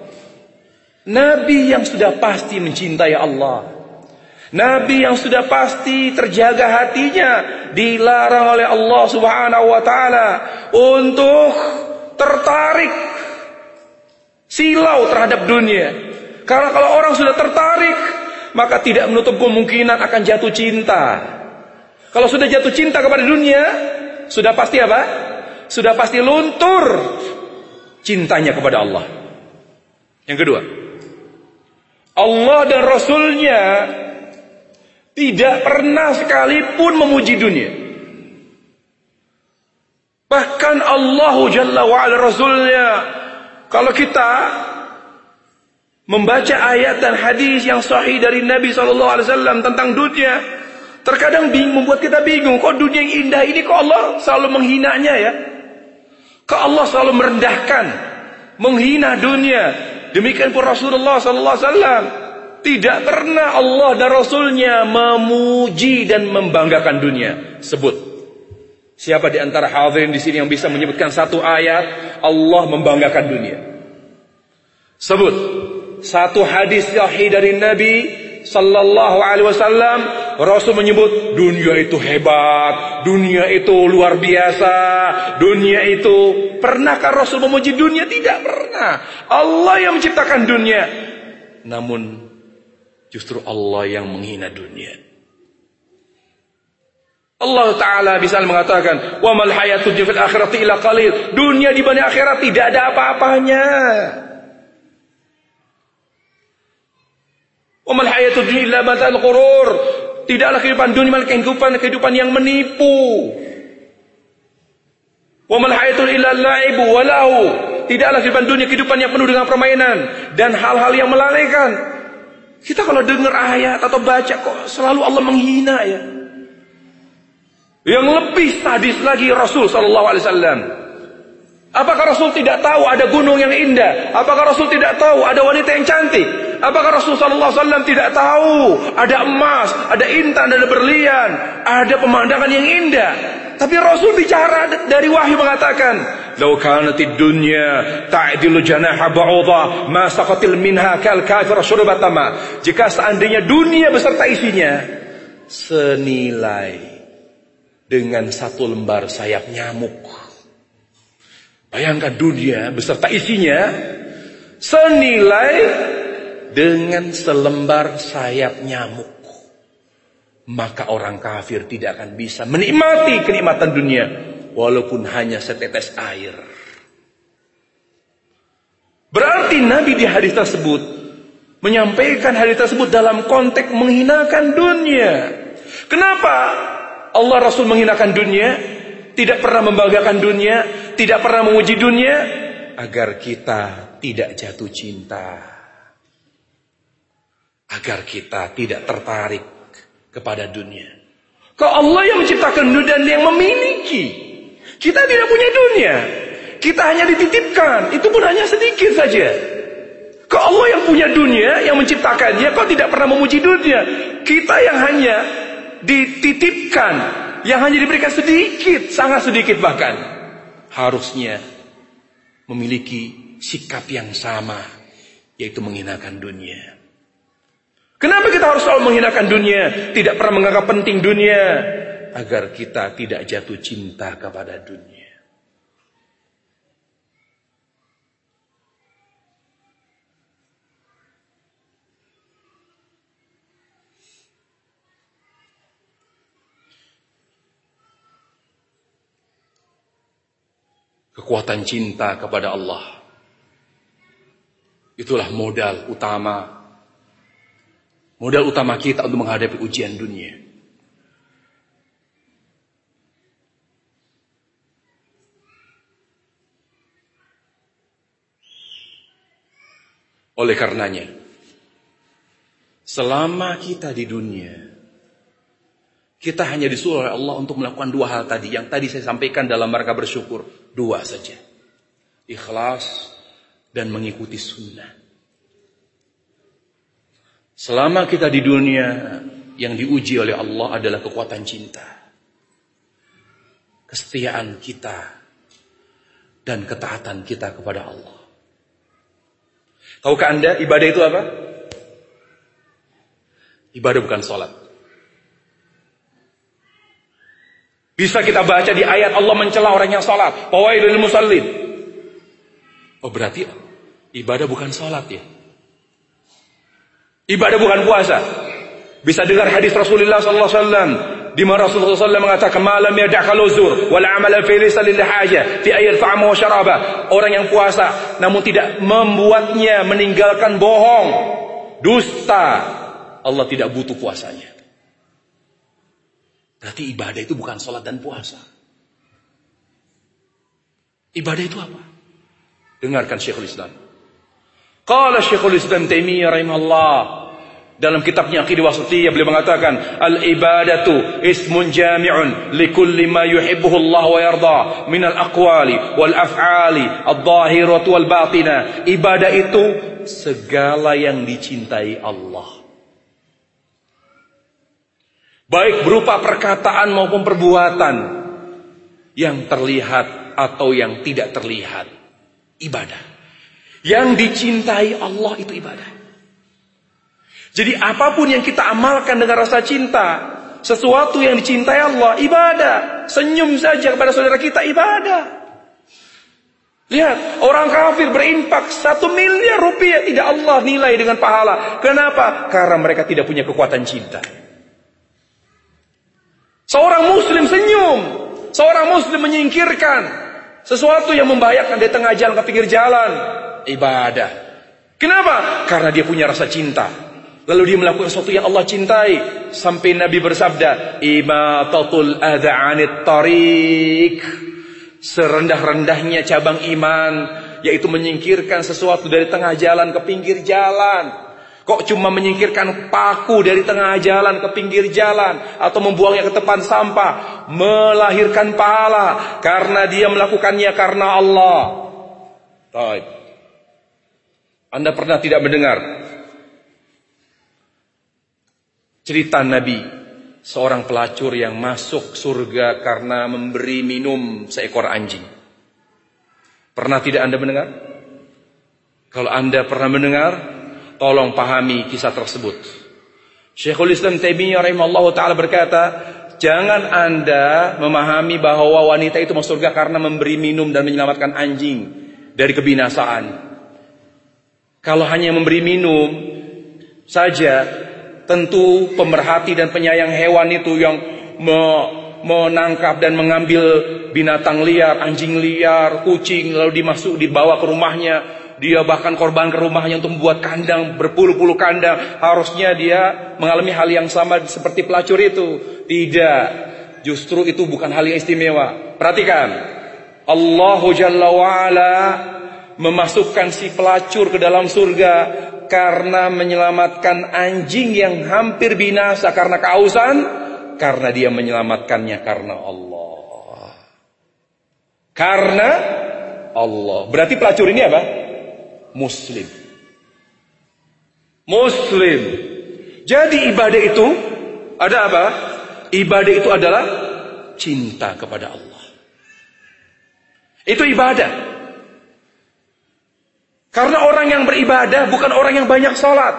Nabi yang sudah pasti mencintai Allah, Nabi yang sudah pasti terjaga hatinya, dilarang oleh Allah Subhanahu wa taala untuk tertarik silau terhadap dunia. Karena kalau orang sudah tertarik, maka tidak menutup kemungkinan akan jatuh cinta. Kalau sudah jatuh cinta kepada dunia, sudah pasti apa? Sudah pasti luntur cintanya kepada Allah. Yang kedua, Allah dan Rasulnya tidak pernah sekalipun memuji dunia. Bahkan Allah Jalla wa'ala Rasulnya, kalau kita membaca ayat dan hadis yang sahih dari Nabi shallallahu alaihi wasallam tentang dunia, terkadang bingung, membuat kita bingung. Kok dunia yang indah ini kok Allah selalu menghinanya ya? Kok Allah selalu merendahkan, menghina dunia? Demikian pun Rasulullah shallallahu alaihi wasallam, tidak pernah Allah dan Rasulnya memuji dan membanggakan dunia. Sebut, siapa di antara hadirin di sini yang bisa menyebutkan satu ayat Allah membanggakan dunia? Sebut satu hadis sahih dari Nabi sallallahu alaihi wasallam, Rasul menyebut dunia itu hebat, dunia itu luar biasa, dunia itu. Pernahkah Rasul memuji dunia? Tidak pernah. Allah yang menciptakan dunia, namun justru Allah yang menghina dunia. Allah Ta'ala bisa mengatakan, wa mal hayatud dunya fil akhirati illa qalil. Dunia di dunia akhirat tidak ada apa-apanya. Wa mal hayatud dunya illa mata'ul ghurur. Tidaklah kehidupan dunia melainkan kehidupan kehidupan yang menipu. Wa mal hayatul illa la'ibu wa lahu. Tidaklah kehidupan dunia kehidupan yang penuh dengan permainan dan hal-hal yang melalaikan. Kita kalau dengar ayat atau baca kok selalu Allah menghina ya. Yang lebih sadis lagi Rasul sallallahu alaihi wasallam. Apakah Rasul tidak tahu ada gunung yang indah? Apakah Rasul tidak tahu ada wanita yang cantik? Apakah Rasul sallallahu alaihi wasallam tidak tahu ada emas, ada intan, ada berlian, ada pemandangan yang indah? Tapi Rasul bicara dari wahyu mengatakan, "Law kanatid dunya ta'dilu janaha ba'udha ma saqatil minha kal kafir syurbat ma." Jika seandainya dunia beserta isinya senilai dengan satu lembar sayap nyamuk. Bayangkan dunia beserta isinya senilai dengan selembar sayap nyamuk. Maka orang kafir tidak akan bisa menikmati kenikmatan dunia walaupun hanya setetes air. Berarti Nabi di hadis tersebut menyampaikan hadis tersebut dalam konteks menghinakan dunia. Kenapa Allah Rasul menghinakan dunia? Tidak pernah membanggakan dunia, tidak pernah memuji dunia, agar kita tidak jatuh cinta, agar kita tidak tertarik kepada dunia. Kalau Allah yang menciptakan dunia dan yang memiliki, kita tidak punya dunia, kita hanya dititipkan, itu pun hanya sedikit saja. Kalau Allah yang punya dunia, yang menciptakannya, kau tidak pernah memuji dunia. Kita yang hanya dititipkan, yang hanya diberikan sedikit, sangat sedikit bahkan, harusnya memiliki sikap yang sama, yaitu menghinakan dunia. Kenapa kita harus selalu menghinakan dunia, tidak pernah menganggap penting dunia? Agar kita tidak jatuh cinta kepada dunia. Kekuatan cinta kepada Allah, itulah modal utama Modal utama kita untuk menghadapi ujian dunia. Oleh karenanya, selama kita di dunia, kita hanya disuruh oleh Allah untuk melakukan dua hal tadi. Yang tadi saya sampaikan dalam rangka bersyukur. Dua saja. Ikhlas dan mengikuti sunnah. Selama kita di dunia, yang diuji oleh Allah adalah kekuatan cinta, kesetiaan kita, dan ketaatan kita kepada Allah. Tahukah Anda ibadah itu apa? Ibadah bukan sholat. Bisa kita baca di ayat Allah mencela orang yang sholat. Fawailul musallin. Oh berarti ibadah bukan sholat ya? Ibadah bukan puasa. Bisa dengar hadis Rasulullah sallallahu alaihi wasallam di mana Rasulullah sallallahu alaihi wasallam mengatakan malam yad'al uzur wal amala fi laysa lil haja fi ayil fa'ama wa syaraba. Orang yang puasa namun tidak membuatnya meninggalkan bohong, dusta, Allah tidak butuh puasanya. Berarti ibadah itu bukan salat dan puasa. Ibadah itu apa? Dengarkan Syekhul Islam. Qala Syekhul Islam Taimiyah rahimahullah dalam kitabnya Aqidah Wasithiyah, beliau mengatakan al-ibadatu ismun jami'un likulli ma yuhibbuhu Allah wa yarda min al-aqwali wal af'ali adh-dhahirati wal batinah. Ibadah itu segala yang dicintai Allah, baik berupa perkataan maupun perbuatan, yang terlihat atau yang tidak terlihat. Ibadah yang dicintai Allah itu ibadah. Jadi apapun yang kita amalkan dengan rasa cinta, sesuatu yang dicintai Allah, ibadah. Senyum saja kepada saudara kita, ibadah. Lihat, orang kafir berinfak satu miliar rupiah, tidak Allah nilai dengan pahala. Kenapa? Karena mereka tidak punya kekuatan cinta. Seorang muslim senyum, seorang muslim menyingkirkan sesuatu yang membahayakan di tengah jalan, ke pinggir jalan, ibadah. Kenapa? Karena dia punya rasa cinta. lalu dia melakukan sesuatu yang Allah cintai, sampai Nabi bersabda, imatatul adza 'anit tariq, serendah-rendahnya cabang iman, yaitu menyingkirkan sesuatu dari tengah jalan ke pinggir jalan. Kok cuma menyingkirkan paku dari tengah jalan ke pinggir jalan, atau membuangnya ke tepan sampah, melahirkan pahala karena dia melakukannya karena Allah. Baik. Anda pernah tidak mendengar cerita Nabi, seorang pelacur yang masuk surga karena memberi minum seekor anjing? Pernah tidak Anda mendengar? Kalau Anda pernah mendengar, tolong pahami kisah tersebut. Syekhul Islam Taimiyah rahimahullah ta'ala berkata, jangan Anda memahami bahwa wanita itu masuk surga karena memberi minum dan menyelamatkan anjing dari kebinasaan. Kalau hanya memberi minum saja, tentu pemerhati dan penyayang hewan itu yang menangkap dan mengambil binatang liar, anjing liar, kucing, lalu dimasuk dibawa ke rumahnya. Dia bahkan korban ke rumahnya untuk membuat kandang, berpuluh-puluh kandang. Harusnya dia mengalami hal yang sama seperti pelacur itu. Tidak. Justru itu bukan hal yang istimewa. Perhatikan. Allah Jalla wa'ala memasukkan si pelacur ke dalam surga karena menyelamatkan anjing yang hampir binasa karena kehausan. Karena dia menyelamatkannya karena Allah. Karena Allah. Berarti pelacur ini apa? Muslim. Muslim. Jadi ibadah itu ada apa? Ibadah itu adalah cinta kepada Allah. Itu ibadah. Karena orang yang beribadah bukan orang yang banyak salat.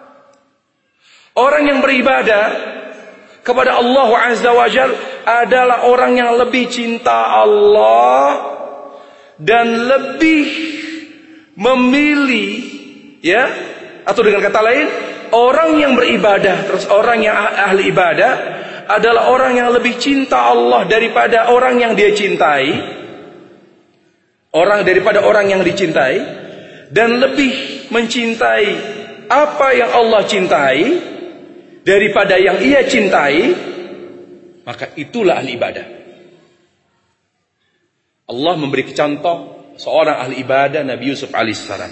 Orang yang beribadah kepada Allah Azza wa Jalla adalah orang yang lebih cinta Allah dan lebih memilih, ya, atau dengan kata lain, orang yang beribadah, terus orang yang ahli ibadah adalah orang yang lebih cinta Allah daripada orang yang dia cintai, orang daripada orang yang dicintai, dan lebih mencintai apa yang Allah cintai daripada yang ia cintai, maka itulah ahli ibadah. Allah memberi contoh seorang ahli ibadah, Nabi Yusuf alaihissalam.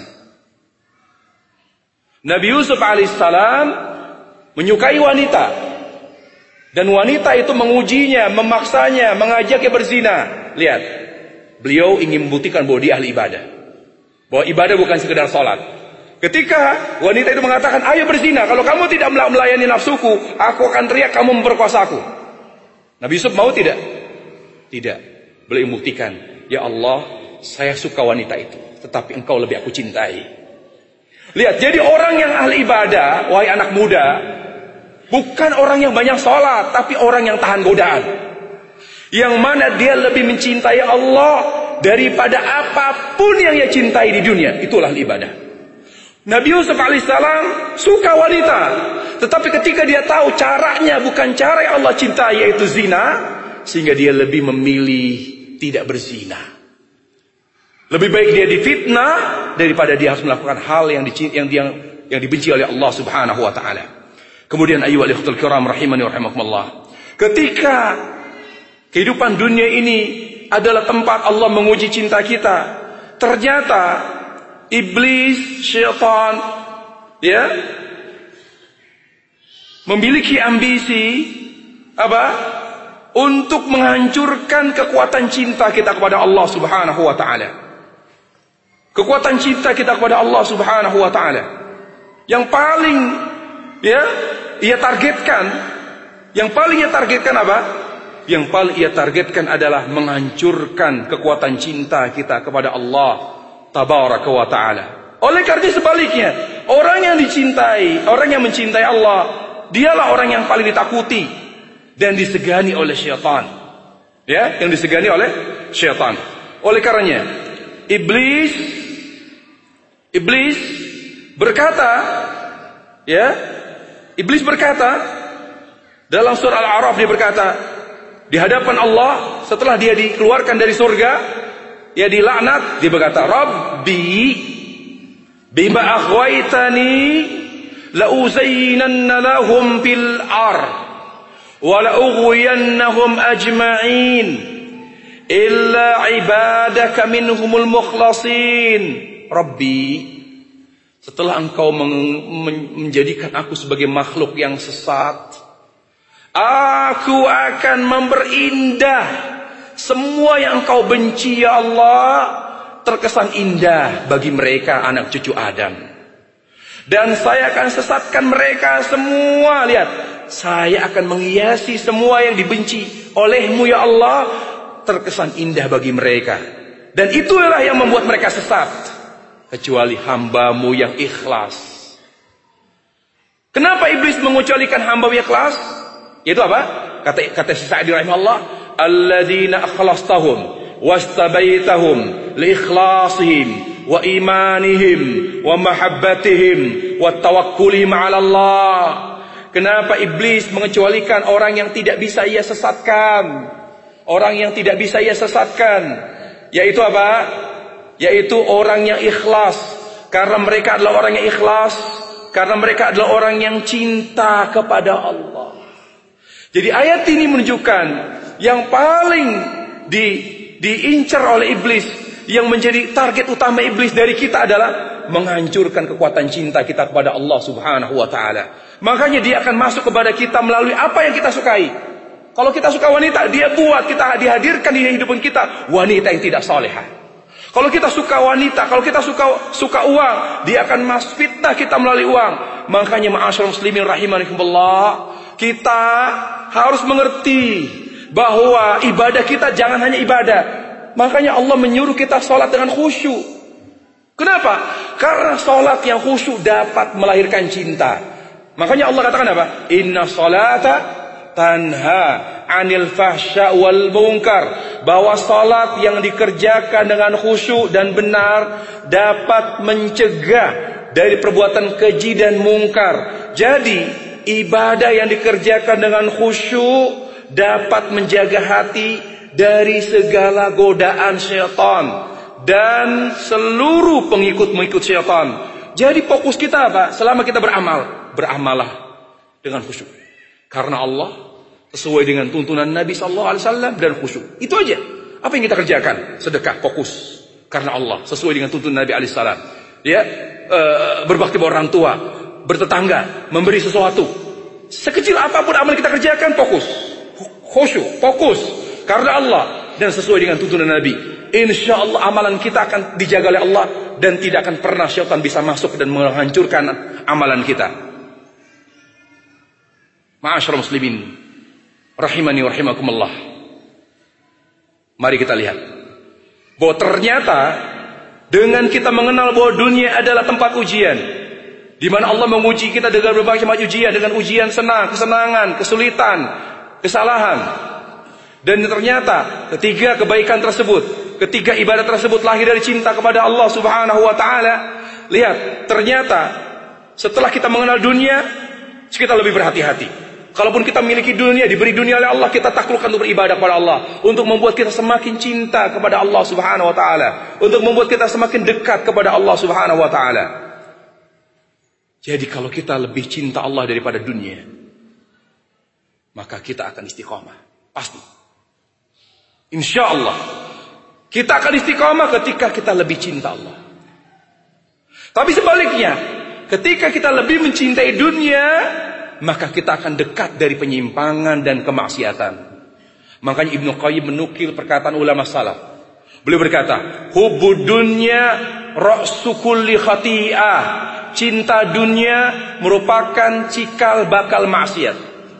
Nabi Yusuf alaihissalam menyukai wanita, dan wanita itu mengujinya, memaksanya, mengajaknya berzina. Lihat, beliau ingin membuktikan bahwa dia ahli ibadah, bahwa ibadah bukan sekedar sholat. Ketika wanita itu mengatakan, ayo berzina, kalau kamu tidak melayani nafsuku, aku akan teriak kamu memperkosaku. Nabi Yusuf mau tidak? Tidak. Beliau membuktikan, ya Allah, saya suka wanita itu, tetapi engkau lebih aku cintai. Lihat, jadi orang yang ahli ibadah, wahai anak muda, bukan orang yang banyak sholat, tapi orang yang tahan godaan. Yang mana dia lebih mencintai Allah daripada apapun yang ia cintai di dunia. Itulah ahli ibadah. Nabi Yusuf alaihissalam suka wanita, tetapi ketika dia tahu caranya bukan cara yang Allah cintai, yaitu zina, sehingga dia lebih memilih tidak berzina. Lebih baik dia difitnah daripada dia harus melakukan hal yang dicintai, yang, yang yang dibenci oleh Allah Subhanahu wa taala. Kemudian ayyuhal ikhwatul kiram rahimani wa rahimakumullah. Ketika kehidupan dunia ini adalah tempat Allah menguji cinta kita, ternyata iblis, syaitan, ya, memiliki ambisi apa? Untuk menghancurkan kekuatan cinta kita kepada Allah Subhanahu wa taala. Kekuatan cinta kita kepada Allah Subhanahu wa ta'ala, yang paling, ya, ia targetkan, yang paling ia targetkan apa? Yang paling ia targetkan adalah menghancurkan kekuatan cinta kita kepada Allah Tabaraka wa ta'ala. Oleh karena sebaliknya, orang yang dicintai, orang yang mencintai Allah, dialah orang yang paling ditakuti dan disegani oleh syaitan. Ya, yang disegani oleh syaitan. Oleh karenanya, iblis Iblis berkata, ya, iblis berkata dalam surah Al-A'raf, dia berkata di hadapan Allah setelah dia dikeluarkan dari surga, ya, dilaknat, dia berkata, Rabbi bima aghwaytani la'uzayyinanna lahum fil ard wa la'ughwiyannahum ajma'in illa ibadaka minhumul mukhlasin. Rabbi, setelah engkau menjadikan aku sebagai makhluk yang sesat, aku akan memperindah semua yang engkau benci ya Allah, terkesan indah bagi mereka anak cucu Adam. Dan saya akan sesatkan mereka semua. Lihat, saya akan menghiasi semua yang dibenci olehmu ya Allah, terkesan indah bagi mereka. Dan itulah yang membuat mereka sesat, kecuali hambamu yang ikhlas. Kenapa iblis mengecualikan hamba yang ikhlas? Yaitu apa? Kata kata Sa'di rahimahullah, alladzina akhlastahum wastabaitahum li ikhlasihim wa imanihim wa mahabbatihim wa tawakkulihim 'ala Allah. Kenapa iblis mengecualikan orang yang tidak bisa ia sesatkan? Orang yang tidak bisa ia sesatkan, yaitu apa? Yaitu orang yang ikhlas. Karena mereka adalah orang yang ikhlas, karena mereka adalah orang yang cinta kepada Allah. Jadi ayat ini menunjukkan yang paling di, diincar oleh iblis, yang menjadi target utama iblis dari kita adalah menghancurkan kekuatan cinta kita kepada Allah Subhanahu wa taala. Makanya dia akan masuk kepada kita melalui apa yang kita sukai. Kalau kita suka wanita, dia buat kita dihadirkan di kehidupan kita wanita yang tidak salehah. Kalau kita suka wanita, kalau kita suka suka uang, dia akan mas fitnah kita melalui uang. Makanya ma'asyiral muslimin rahimakumullah, kita harus mengerti bahwa ibadah kita jangan hanya ibadah. Makanya Allah menyuruh kita sholat dengan khusyuk. Kenapa? Karena sholat yang khusyuk dapat melahirkan cinta. Makanya Allah katakan apa? Inna sholata tanha anil fahsya wal munkar. Bahwa salat yang dikerjakan dengan khusyuk dan benar dapat mencegah dari perbuatan keji dan mungkar. Jadi ibadah yang dikerjakan dengan khusyuk dapat menjaga hati dari segala godaan syaitan dan seluruh pengikut-pengikut syaitan. Jadi fokus kita apa? Selama kita beramal, beramalah dengan khusyuk. Karena Allah, sesuai dengan tuntunan Nabi sallallahu alaihi wasallam, dan khusyuk. Itu aja. Apa yang kita kerjakan? Sedekah, fokus karena Allah, sesuai dengan tuntunan Nabi alaihi salam. Ya, e, berbakti pada orang tua, bertetangga, memberi sesuatu. Sekecil apapun amal kita kerjakan, fokus. Khusyuk, fokus karena Allah dan sesuai dengan tuntunan Nabi. Insya Allah amalan kita akan dijaga oleh Allah dan tidak akan pernah syaitan bisa masuk dan menghancurkan amalan kita. Ma'asyiral muslimin rahimani wa rahimakumullah. Mari kita lihat bahwa ternyata dengan kita mengenal bahwa dunia adalah tempat ujian, di mana Allah menguji kita dengan berbagai macam ujian, dengan ujian senang, kesenangan, kesulitan, kesalahan. Dan ternyata ketiga kebaikan tersebut, ketiga ibadah tersebut lahir dari cinta kepada Allah Subhanahu wa taala. Lihat, ternyata setelah kita mengenal dunia, kita lebih berhati-hati. Kalaupun kita memiliki dunia, diberi dunia oleh Allah, kita taklukkan untuk beribadah kepada Allah, untuk membuat kita semakin cinta kepada Allah Subhanahu wa taala, untuk membuat kita semakin dekat kepada Allah Subhanahu wa taala. Jadi kalau kita lebih cinta Allah daripada dunia, maka kita akan istiqamah. Pasti. Insya Allah kita akan istiqamah ketika kita lebih cinta Allah. Tapi sebaliknya, ketika kita lebih mencintai dunia, maka kita akan dekat dari penyimpangan dan kemaksiatan. Makanya Ibnu Qayyim menukil perkataan ulama salaf. Beliau berkata, hubbud dunya ra'su kulli khati'ah. Cinta dunia merupakan cikal bakal maksiat.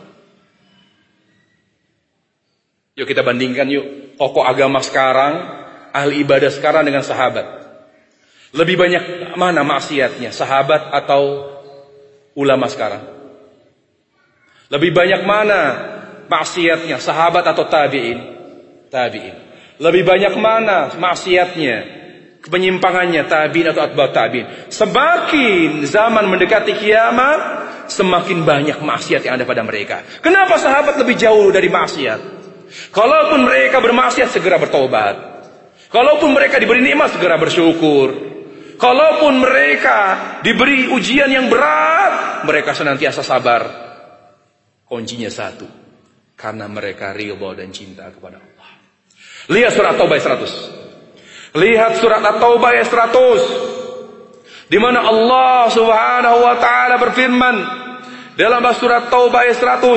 Yuk kita bandingkan yuk tokoh agama sekarang, ahli ibadah sekarang dengan sahabat. Lebih banyak mana maksiatnya, sahabat atau ulama sekarang? Lebih banyak mana maksiatnya, sahabat atau tabi'in? Tabi'in. Lebih banyak mana maksiatnya, penyimpangannya, tabi'in atau atba'ut tabi'in? Semakin zaman mendekati kiamat, semakin banyak maksiat yang ada pada mereka. Kenapa sahabat lebih jauh dari maksiat? Kalaupun mereka bermaksiat, segera bertobat. Kalaupun mereka diberi nikmat, segera bersyukur. Kalaupun mereka diberi ujian yang berat, mereka senantiasa sabar? Kuncinya satu, karena mereka ridha dan cinta kepada Allah. Lihat surat Taubah ayat seratus. Lihat surat At-Taubah ayat seratus. Di mana Allah Subhanahu wa taala berfirman dalam surat Taubah ayat seratus.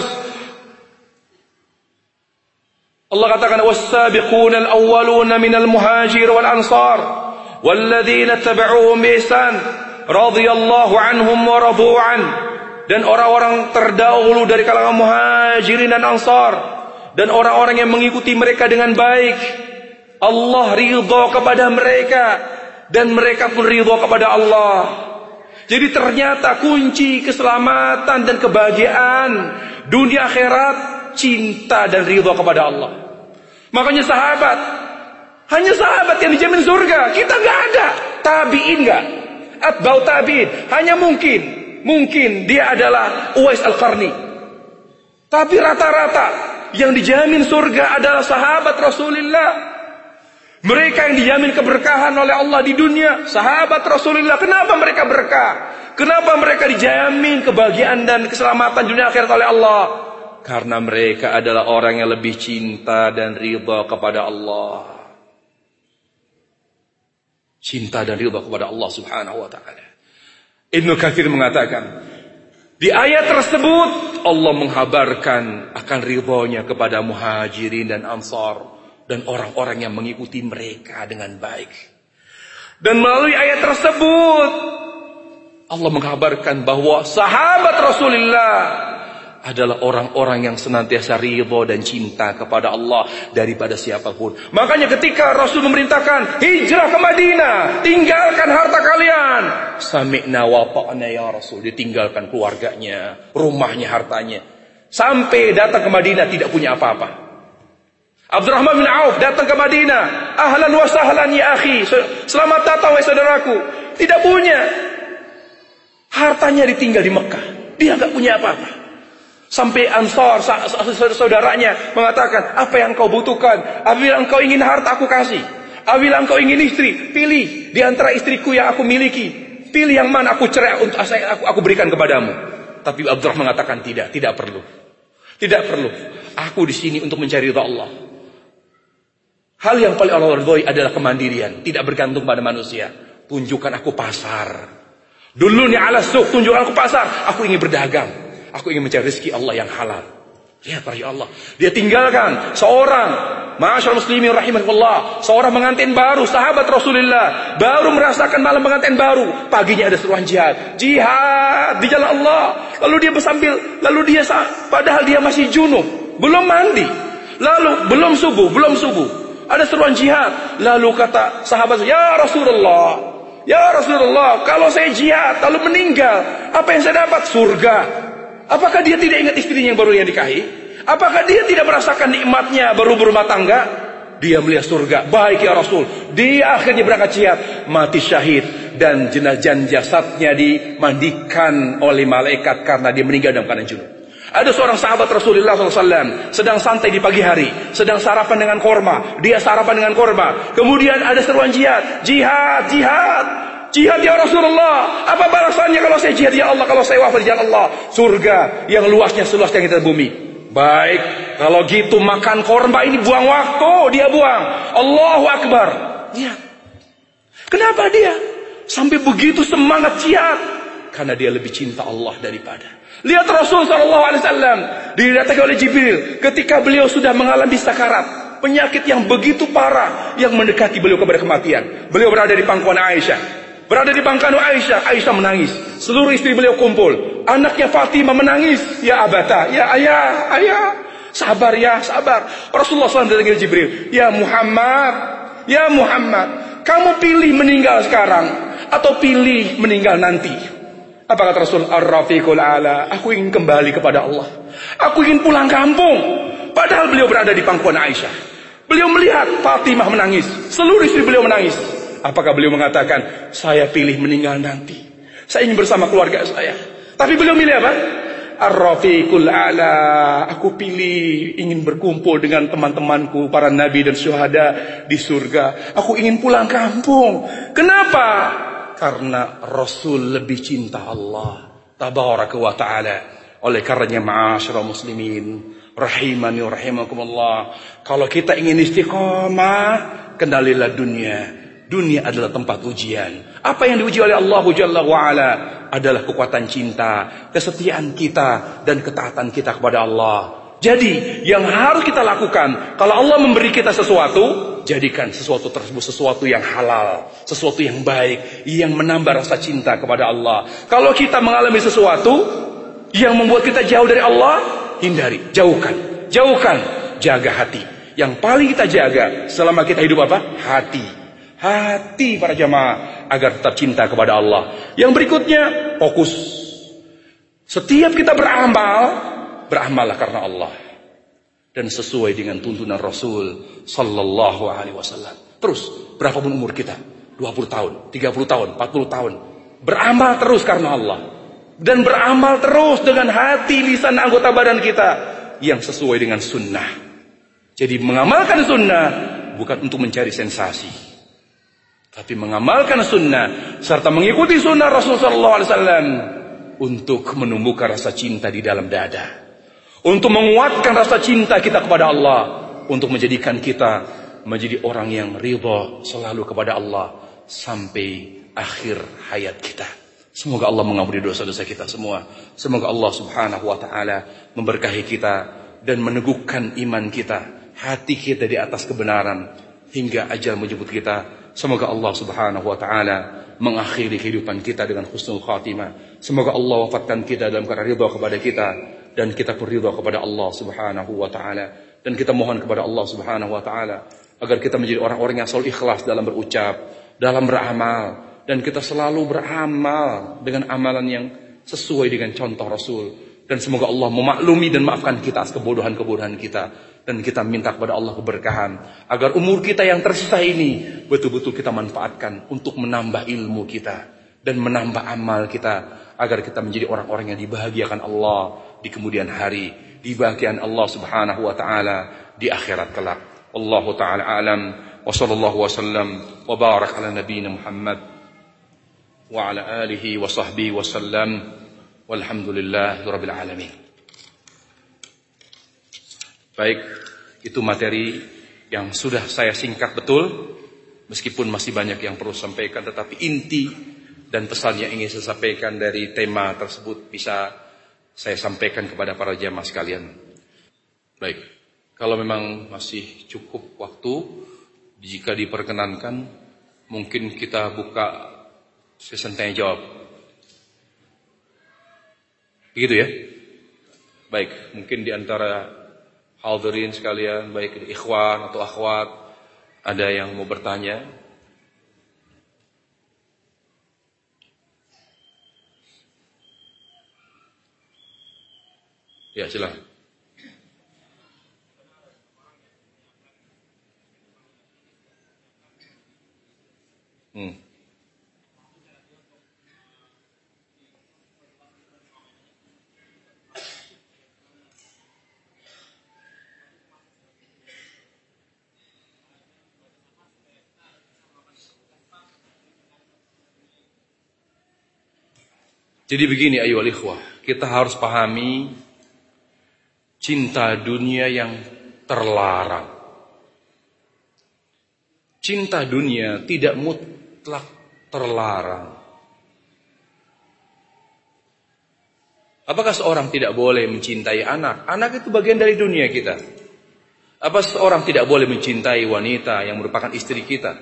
Allah katakan was-sabiquna al-awwaluna minal muhajir wal ansar walladzina tabauhum bi ihsan radhiyallahu anhum wa radu an. Dan orang-orang terdahulu dari kalangan muhajirin dan ansar dan orang-orang yang mengikuti mereka dengan baik, Allah ridha kepada mereka dan mereka pun ridha kepada Allah. Jadi ternyata kunci keselamatan dan kebahagiaan dunia akhirat cinta dan ridha kepada Allah. Makanya sahabat, hanya sahabat yang dijamin surga. Kita nggak ada. Tabi'in nggak, atba'u tabi'in. Hanya mungkin, mungkin dia adalah Uwais Al-Qarni. Tapi rata-rata yang dijamin surga adalah sahabat Rasulullah. Mereka yang dijamin keberkahan oleh Allah di dunia, sahabat Rasulullah. Kenapa mereka berkah? Kenapa mereka dijamin kebahagiaan dan keselamatan dunia akhirat oleh Allah? Karena mereka adalah orang yang lebih cinta dan ridha kepada Allah. Cinta dan ridha kepada Allah Subhanahu wa taala. Ibnu Katsir mengatakan, di ayat tersebut Allah menghabarkan akan ridhonya kepada muhajirin dan ansar dan orang-orang yang mengikuti mereka dengan baik. Dan melalui ayat tersebut Allah menghabarkan bahwa sahabat Rasulullah adalah orang-orang yang senantiasa ridho dan cinta kepada Allah daripada siapapun. Makanya ketika Rasul memerintahkan hijrah ke Madinah, tinggalkan harta kalian, sami'na wa ta'na ya Rasul, ditinggalkan keluarganya, rumahnya, hartanya, sampai datang ke Madinah tidak punya apa-apa. Abdurrahman bin Auf datang ke Madinah, ahlan wa sahlan ya akhi, selamat datang wahai saudaraku, tidak punya, hartanya ditinggal di Mekah, dia enggak punya apa-apa. Sampai Ansar saudaranya mengatakan, apa yang kau butuhkan? Apabila engkau ingin harta aku kasih, apabila engkau ingin istri, pilih di antara istriku yang aku miliki, pilih yang mana aku cerai untuk aku, aku berikan kepadamu. Tapi Abdurrahman mengatakan tidak, tidak perlu, tidak perlu. Aku di sini untuk mencari ridha Allah. Hal yang paling Allah ridhoi adalah kemandirian, tidak bergantung pada manusia. Tunjukkan aku pasar. Dulu nih ala suq, tunjukkan aku pasar. Aku ingin berdagang. Aku ingin mencari rezeki Allah yang halal. Lihat para Allah. Dia tinggalkan seorang, ma'asyar muslimin rahimahullah, seorang pengantin baru, sahabat Rasulullah, baru merasakan malam pengantin baru. Paginya ada seruan jihad, jihad di jalan Allah. Lalu dia bersambil, lalu dia padahal dia masih junub, belum mandi. Lalu belum subuh, belum subuh. Ada seruan jihad. Lalu kata sahabat, ya Rasulullah, ya Rasulullah, kalau saya jihad lalu meninggal, apa yang saya dapat? Surga. Apakah dia tidak ingat istrinya yang baru yang nikahi? Apakah dia tidak merasakan nikmatnya baru berumah tangga? Dia melihat surga. Baik ya Rasul. Dia akhirnya berangkat jihad, mati syahid, dan jenazah jasadnya dimandikan oleh malaikat karena dia meninggal dalam keadaan junub. Ada seorang sahabat Rasulullah shallallahu alaihi wasallam sedang santai di pagi hari, sedang sarapan dengan korma. Dia sarapan dengan korma. Kemudian ada seruan jihad, jihad, jihad. Jihad ya Rasulullah, apa balasannya kalau saya jihad ya Allah, kalau saya wafat di jalan Allah? Surga yang luasnya seluas langit dan bumi. Baik, kalau gitu makan korma ini buang waktu, dia buang. Allahu Akbar. Lihat. Kenapa dia sampai begitu semangat jihad? Karena dia lebih cinta Allah daripada. Lihat Rasul sallallahu alaihi wasallam didatangi oleh Jibril ketika beliau sudah mengalami sakarat, penyakit yang begitu parah yang mendekati beliau kepada kematian. Beliau berada di pangkuan Aisyah. Berada di pangkuan Aisyah, Aisyah menangis. Seluruh istri beliau kumpul. Anaknya Fatimah menangis. Ya abata, ya ayah, ayah. Sabar ya, sabar. Rasulullah shallallahu alaihi wasallam datang Jibril. Ya Muhammad, ya Muhammad, kamu pilih meninggal sekarang atau pilih meninggal nanti? Apa kata Rasul? Ar-Rafiqul A'la. Aku ingin kembali kepada Allah. Aku ingin pulang kampung. Padahal beliau berada di pangkuan Aisyah. Beliau melihat Fatimah menangis. Seluruh istri beliau menangis. Apakah beliau mengatakan, saya pilih meninggal nanti, saya ingin bersama keluarga saya? Tapi beliau milih apa? Ar-Rafiqul A'la. Aku pilih ingin berkumpul dengan teman-temanku, para nabi dan syuhada di surga. Aku ingin pulang kampung. Kenapa? Karena Rasul lebih cinta Allah. tabaraka wa ta'ala. Oleh karenanya ma'asyiral muslimin rahimani wa rahimakumullah, kalau kita ingin istiqamah, kendalilah dunia. Dunia adalah tempat ujian. Apa yang diuji oleh Allah Jalla wa'ala adalah kekuatan cinta, kesetiaan kita, dan ketaatan kita kepada Allah. Jadi yang harus kita lakukan, kalau Allah memberi kita sesuatu, jadikan sesuatu tersebut sesuatu yang halal, sesuatu yang baik, yang menambah rasa cinta kepada Allah. Kalau kita mengalami sesuatu yang membuat kita jauh dari Allah, hindari, jauhkan, jauhkan, jaga hati. Yang paling kita jaga selama kita hidup apa? Hati. Hati para jamaah agar tetap cinta kepada Allah. Yang berikutnya, fokus. Setiap kita beramal, beramallah karena Allah dan sesuai dengan tuntunan Rasul sallallahu alaihi wasallam. Terus, berapapun umur kita, dua puluh tahun, tiga puluh tahun, empat puluh tahun, beramal terus karena Allah. Dan beramal terus dengan hati, lisan, anggota badan kita yang sesuai dengan sunnah. Jadi mengamalkan sunnah bukan untuk mencari sensasi, tapi mengamalkan sunnah serta mengikuti sunnah Rasulullah sallallahu alaihi wasallam untuk menumbuhkan rasa cinta di dalam dada, untuk menguatkan rasa cinta kita kepada Allah, untuk menjadikan kita menjadi orang yang ridha selalu kepada Allah sampai akhir hayat kita. Semoga Allah mengampuni dosa-dosa kita semua. Semoga Allah subhanahu wa ta'ala memberkahi kita dan meneguhkan iman kita, hati kita di atas kebenaran hingga ajal menjemput kita. Semoga Allah subhanahu wa ta'ala mengakhiri kehidupan kita dengan husnul khatimah. Semoga Allah wafatkan kita dalam keadaan ridha kepada kita, dan kita pun ridha kepada Allah subhanahu wa ta'ala. Dan kita mohon kepada Allah subhanahu wa ta'ala agar kita menjadi orang-orang yang selalu ikhlas dalam berucap, dalam beramal, dan kita selalu beramal dengan amalan yang sesuai dengan contoh Rasul. Dan semoga Allah memaklumi dan maafkan kita atas kebodohan-kebodohan kita. Dan kita minta kepada Allah keberkahan agar umur kita yang tersisa ini betul-betul kita manfaatkan untuk menambah ilmu kita dan menambah amal kita, agar kita menjadi orang-orang yang dibahagiakan Allah di kemudian hari, dibahagiakan Allah subhanahu wa ta'ala di akhirat kelak. Wallahu ta'ala alam, wa sallallahu wa sallam wa barak ala nabiyina Muhammad wa ala alihi wa sahbihi wa sallam, walhamdulillahi rabbil alamin. Baik, itu materi yang sudah saya singkat betul, meskipun masih banyak yang perlu sampaikan, tetapi inti dan pesan yang ingin saya sampaikan dari tema tersebut bisa saya sampaikan kepada para jamaah sekalian. Baik, kalau memang masih cukup waktu, jika diperkenankan, mungkin kita buka sesi tanya jawab. Begitu ya? Baik, mungkin di antara hadirin sekalian, baik ikhwan atau akhwat, ada yang mau bertanya? Ya, silakan. Hmm. Jadi begini ayyuhal ikhwah, kita harus pahami cinta dunia yang terlarang. Cinta dunia tidak mutlak terlarang. Apakah seorang tidak boleh mencintai anak? Anak itu bagian dari dunia kita. Apa seorang tidak boleh mencintai wanita yang merupakan istri kita?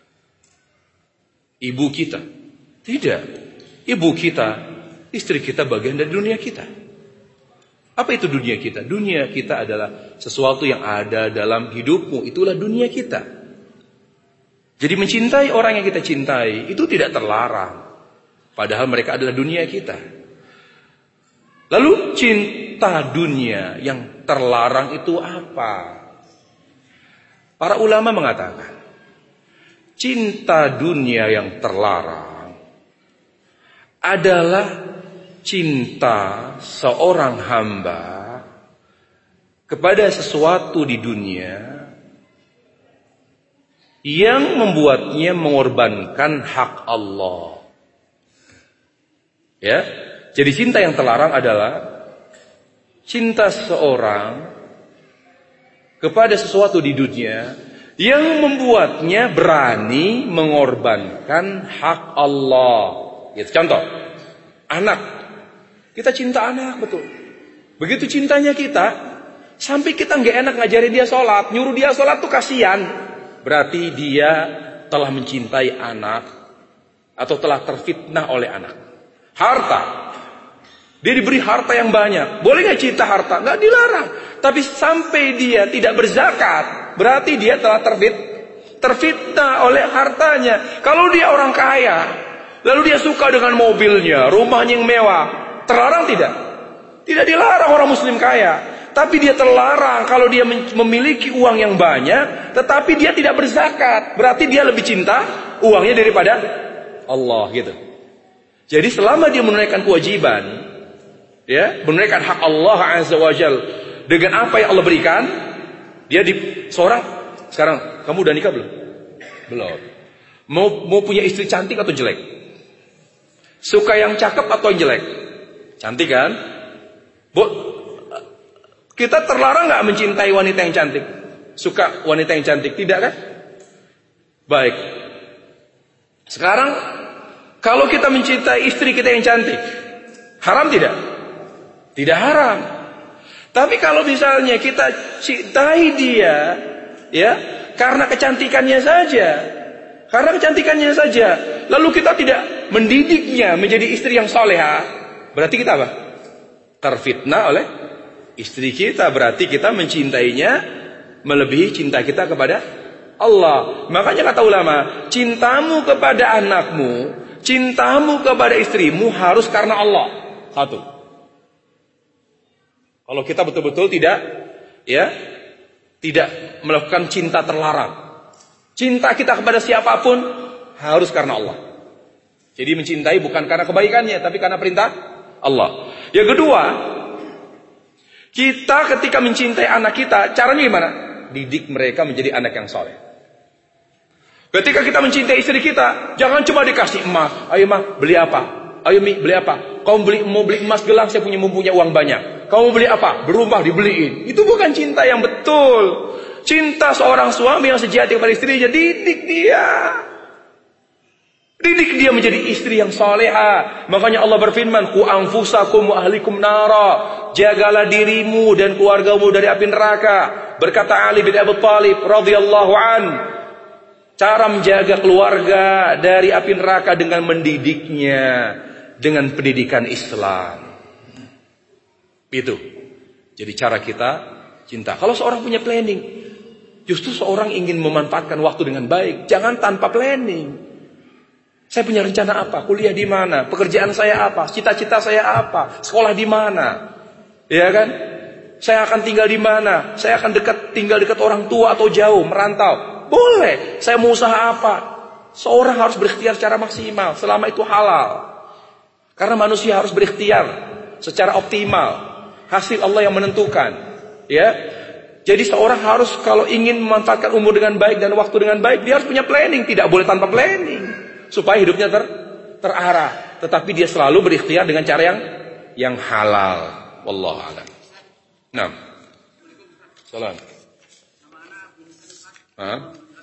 Ibu kita? Tidak. Ibu kita, istri kita bagian dari dunia kita. Apa itu dunia kita? Dunia kita adalah sesuatu yang ada dalam hidupmu. Itulah dunia kita. Jadi mencintai orang yang kita cintai itu tidak terlarang. Padahal mereka adalah dunia kita. Lalu cinta dunia yang terlarang itu apa? Para ulama mengatakan, cinta dunia yang terlarang adalah cinta seorang hamba kepada sesuatu di dunia yang membuatnya mengorbankan hak Allah. Ya, Jadi cinta yang terlarang adalah cinta seorang kepada sesuatu di dunia yang membuatnya berani mengorbankan hak Allah. Gitu. Contoh, anak. Kita cinta anak, betul. Begitu cintanya kita, sampai kita nggak enak ngajarin dia sholat, nyuruh dia sholat tuh kasihan. Berarti dia telah mencintai anak atau telah terfitnah oleh anak. Harta, dia diberi harta yang banyak. Boleh nggak cinta harta? Nggak dilarang. Tapi sampai dia tidak berzakat, berarti dia telah terfit, terfitnah oleh hartanya. Kalau dia orang kaya, lalu dia suka dengan mobilnya, rumahnya yang mewah, terlarang tidak? Tidak dilarang orang muslim kaya. Tapi dia terlarang kalau dia memiliki uang yang banyak, tetapi dia tidak berzakat. Berarti dia lebih cinta uangnya daripada Allah, gitu. Jadi selama dia menunaikan kewajiban, ya, menunaikan hak Allah Azza wa Jalla dengan apa yang Allah berikan, dia di seorang sekarang, kamu udah nikah belum? Belum. Mau mau punya istri cantik atau jelek? Suka yang cakep atau yang jelek? Cantik kan? Bu, kita terlarang nggak mencintai wanita yang cantik? Suka wanita yang cantik, tidak kan? Baik. Sekarang kalau kita mencintai istri kita yang cantik, haram tidak? Tidak haram. Tapi kalau misalnya kita cintai dia, ya, karena kecantikannya saja, karena kecantikannya saja, lalu kita tidak mendidiknya menjadi istri yang soleha, berarti kita apa? Terfitnah oleh istri kita. Berarti kita mencintainya melebihi cinta kita kepada Allah. Makanya kata ulama, cintamu kepada anakmu, cintamu kepada istrimu harus karena Allah. Satu. Kalau kita betul-betul tidak, ya, tidak melakukan cinta terlarang, cinta kita kepada siapapun harus karena Allah. Jadi mencintai bukan karena kebaikannya, tapi karena perintah Allah. Yang kedua, kita ketika mencintai anak kita, caranya gimana? Didik mereka menjadi anak yang soleh. Ketika kita mencintai istri kita, jangan cuma dikasih emas. Ayo ma, beli apa? Ayo mi, beli apa? Kamu beli, mau beli emas gelang, saya punya mempunyai uang banyak. Kamu beli apa? Berumah, dibeliin. Itu bukan cinta yang betul. Cinta seorang suami yang sejati kepada istrinya, didik dia. Didik dia menjadi istri yang soleha. Makanya Allah berfirman, Qu anfusakum wa ahlikum nara. Jagalah dirimu dan keluargamu dari api neraka. Berkata Ali bin Abi Thalib radhiyallahu an, cara menjaga keluarga dari api neraka dengan mendidiknya dengan pendidikan Islam. Itu. Jadi cara kita cinta. Kalau seorang punya planning, justru seorang ingin memanfaatkan waktu dengan baik, jangan tanpa planning. Saya punya rencana apa? Kuliah di mana? Pekerjaan saya apa? Cita-cita saya apa? Sekolah di mana? Ya kan? Saya akan tinggal di mana? Saya akan dekat tinggal dekat orang tua atau jauh, merantau. Boleh. Saya mau usaha apa? Seorang harus berikhtiar secara maksimal selama itu halal. Karena manusia harus berikhtiar secara optimal. Hasil Allah yang menentukan. Ya. Jadi seorang harus kalau ingin memanfaatkan umur dengan baik dan waktu dengan baik, dia harus punya planning. Tidak boleh tanpa planning. Supaya hidupnya ter, terarah. Tetapi dia selalu berikhtiar dengan cara yang yang halal. Wallahu a'lam. Nah. Salam. Hah?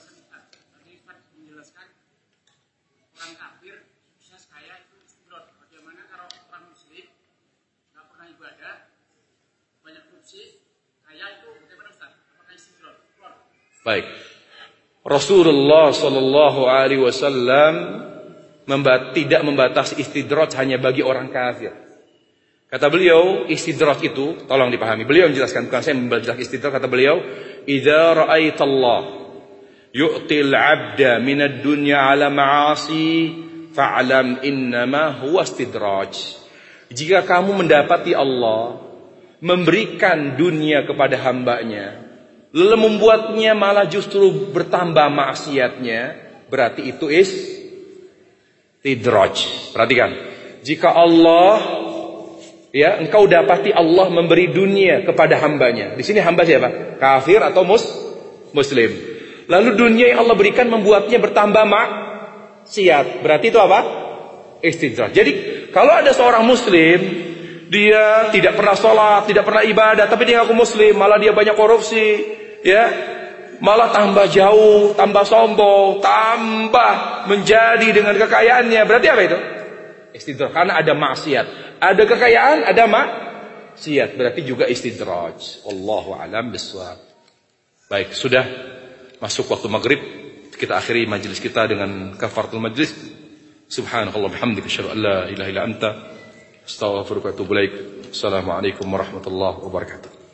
Baik. Rasulullah sallallahu alaihi wasallam membat, tidak membatasi istidraj hanya bagi orang kafir. Kata beliau, istidraj itu tolong dipahami. Beliau menjelaskan, bukan saya menjelaskan istidraj. Kata beliau, "Idza ra'aitallah yu'til 'abda minad dunya 'ala ma'asi fa'lam innama huwa istidraj." Jika kamu mendapati Allah memberikan dunia kepada hambanya, lalu membuatnya malah justru bertambah maksiatnya, berarti itu istidraj. Perhatikan, jika Allah, ya, engkau dapati Allah memberi dunia kepada hambanya. Di sini hamba siapa? Kafir atau mus muslim. Lalu dunia yang Allah berikan membuatnya bertambah maksiat, berarti itu apa? Istidraj. Jadi Kalau ada seorang muslim, dia tidak pernah sholat, tidak pernah ibadah, tapi dia ngaku muslim, malah dia banyak korupsi, ya, malah tambah jauh, tambah sombong, tambah menjadi dengan kekayaannya. Berarti apa itu? Istidraj. Karena ada maksiat, ada kekayaan, ada maksiat, berarti juga istidraj. Wallahu a'lam bishawab. Baik, sudah masuk waktu maghrib. Kita akhiri majelis kita dengan kafaratul majlis. Subhanakallah bihamdika asyhadu an la ilaha illa anta astaghfiruka wa atubu ilaik. Assalamualaikum warahmatullahi wabarakatuh.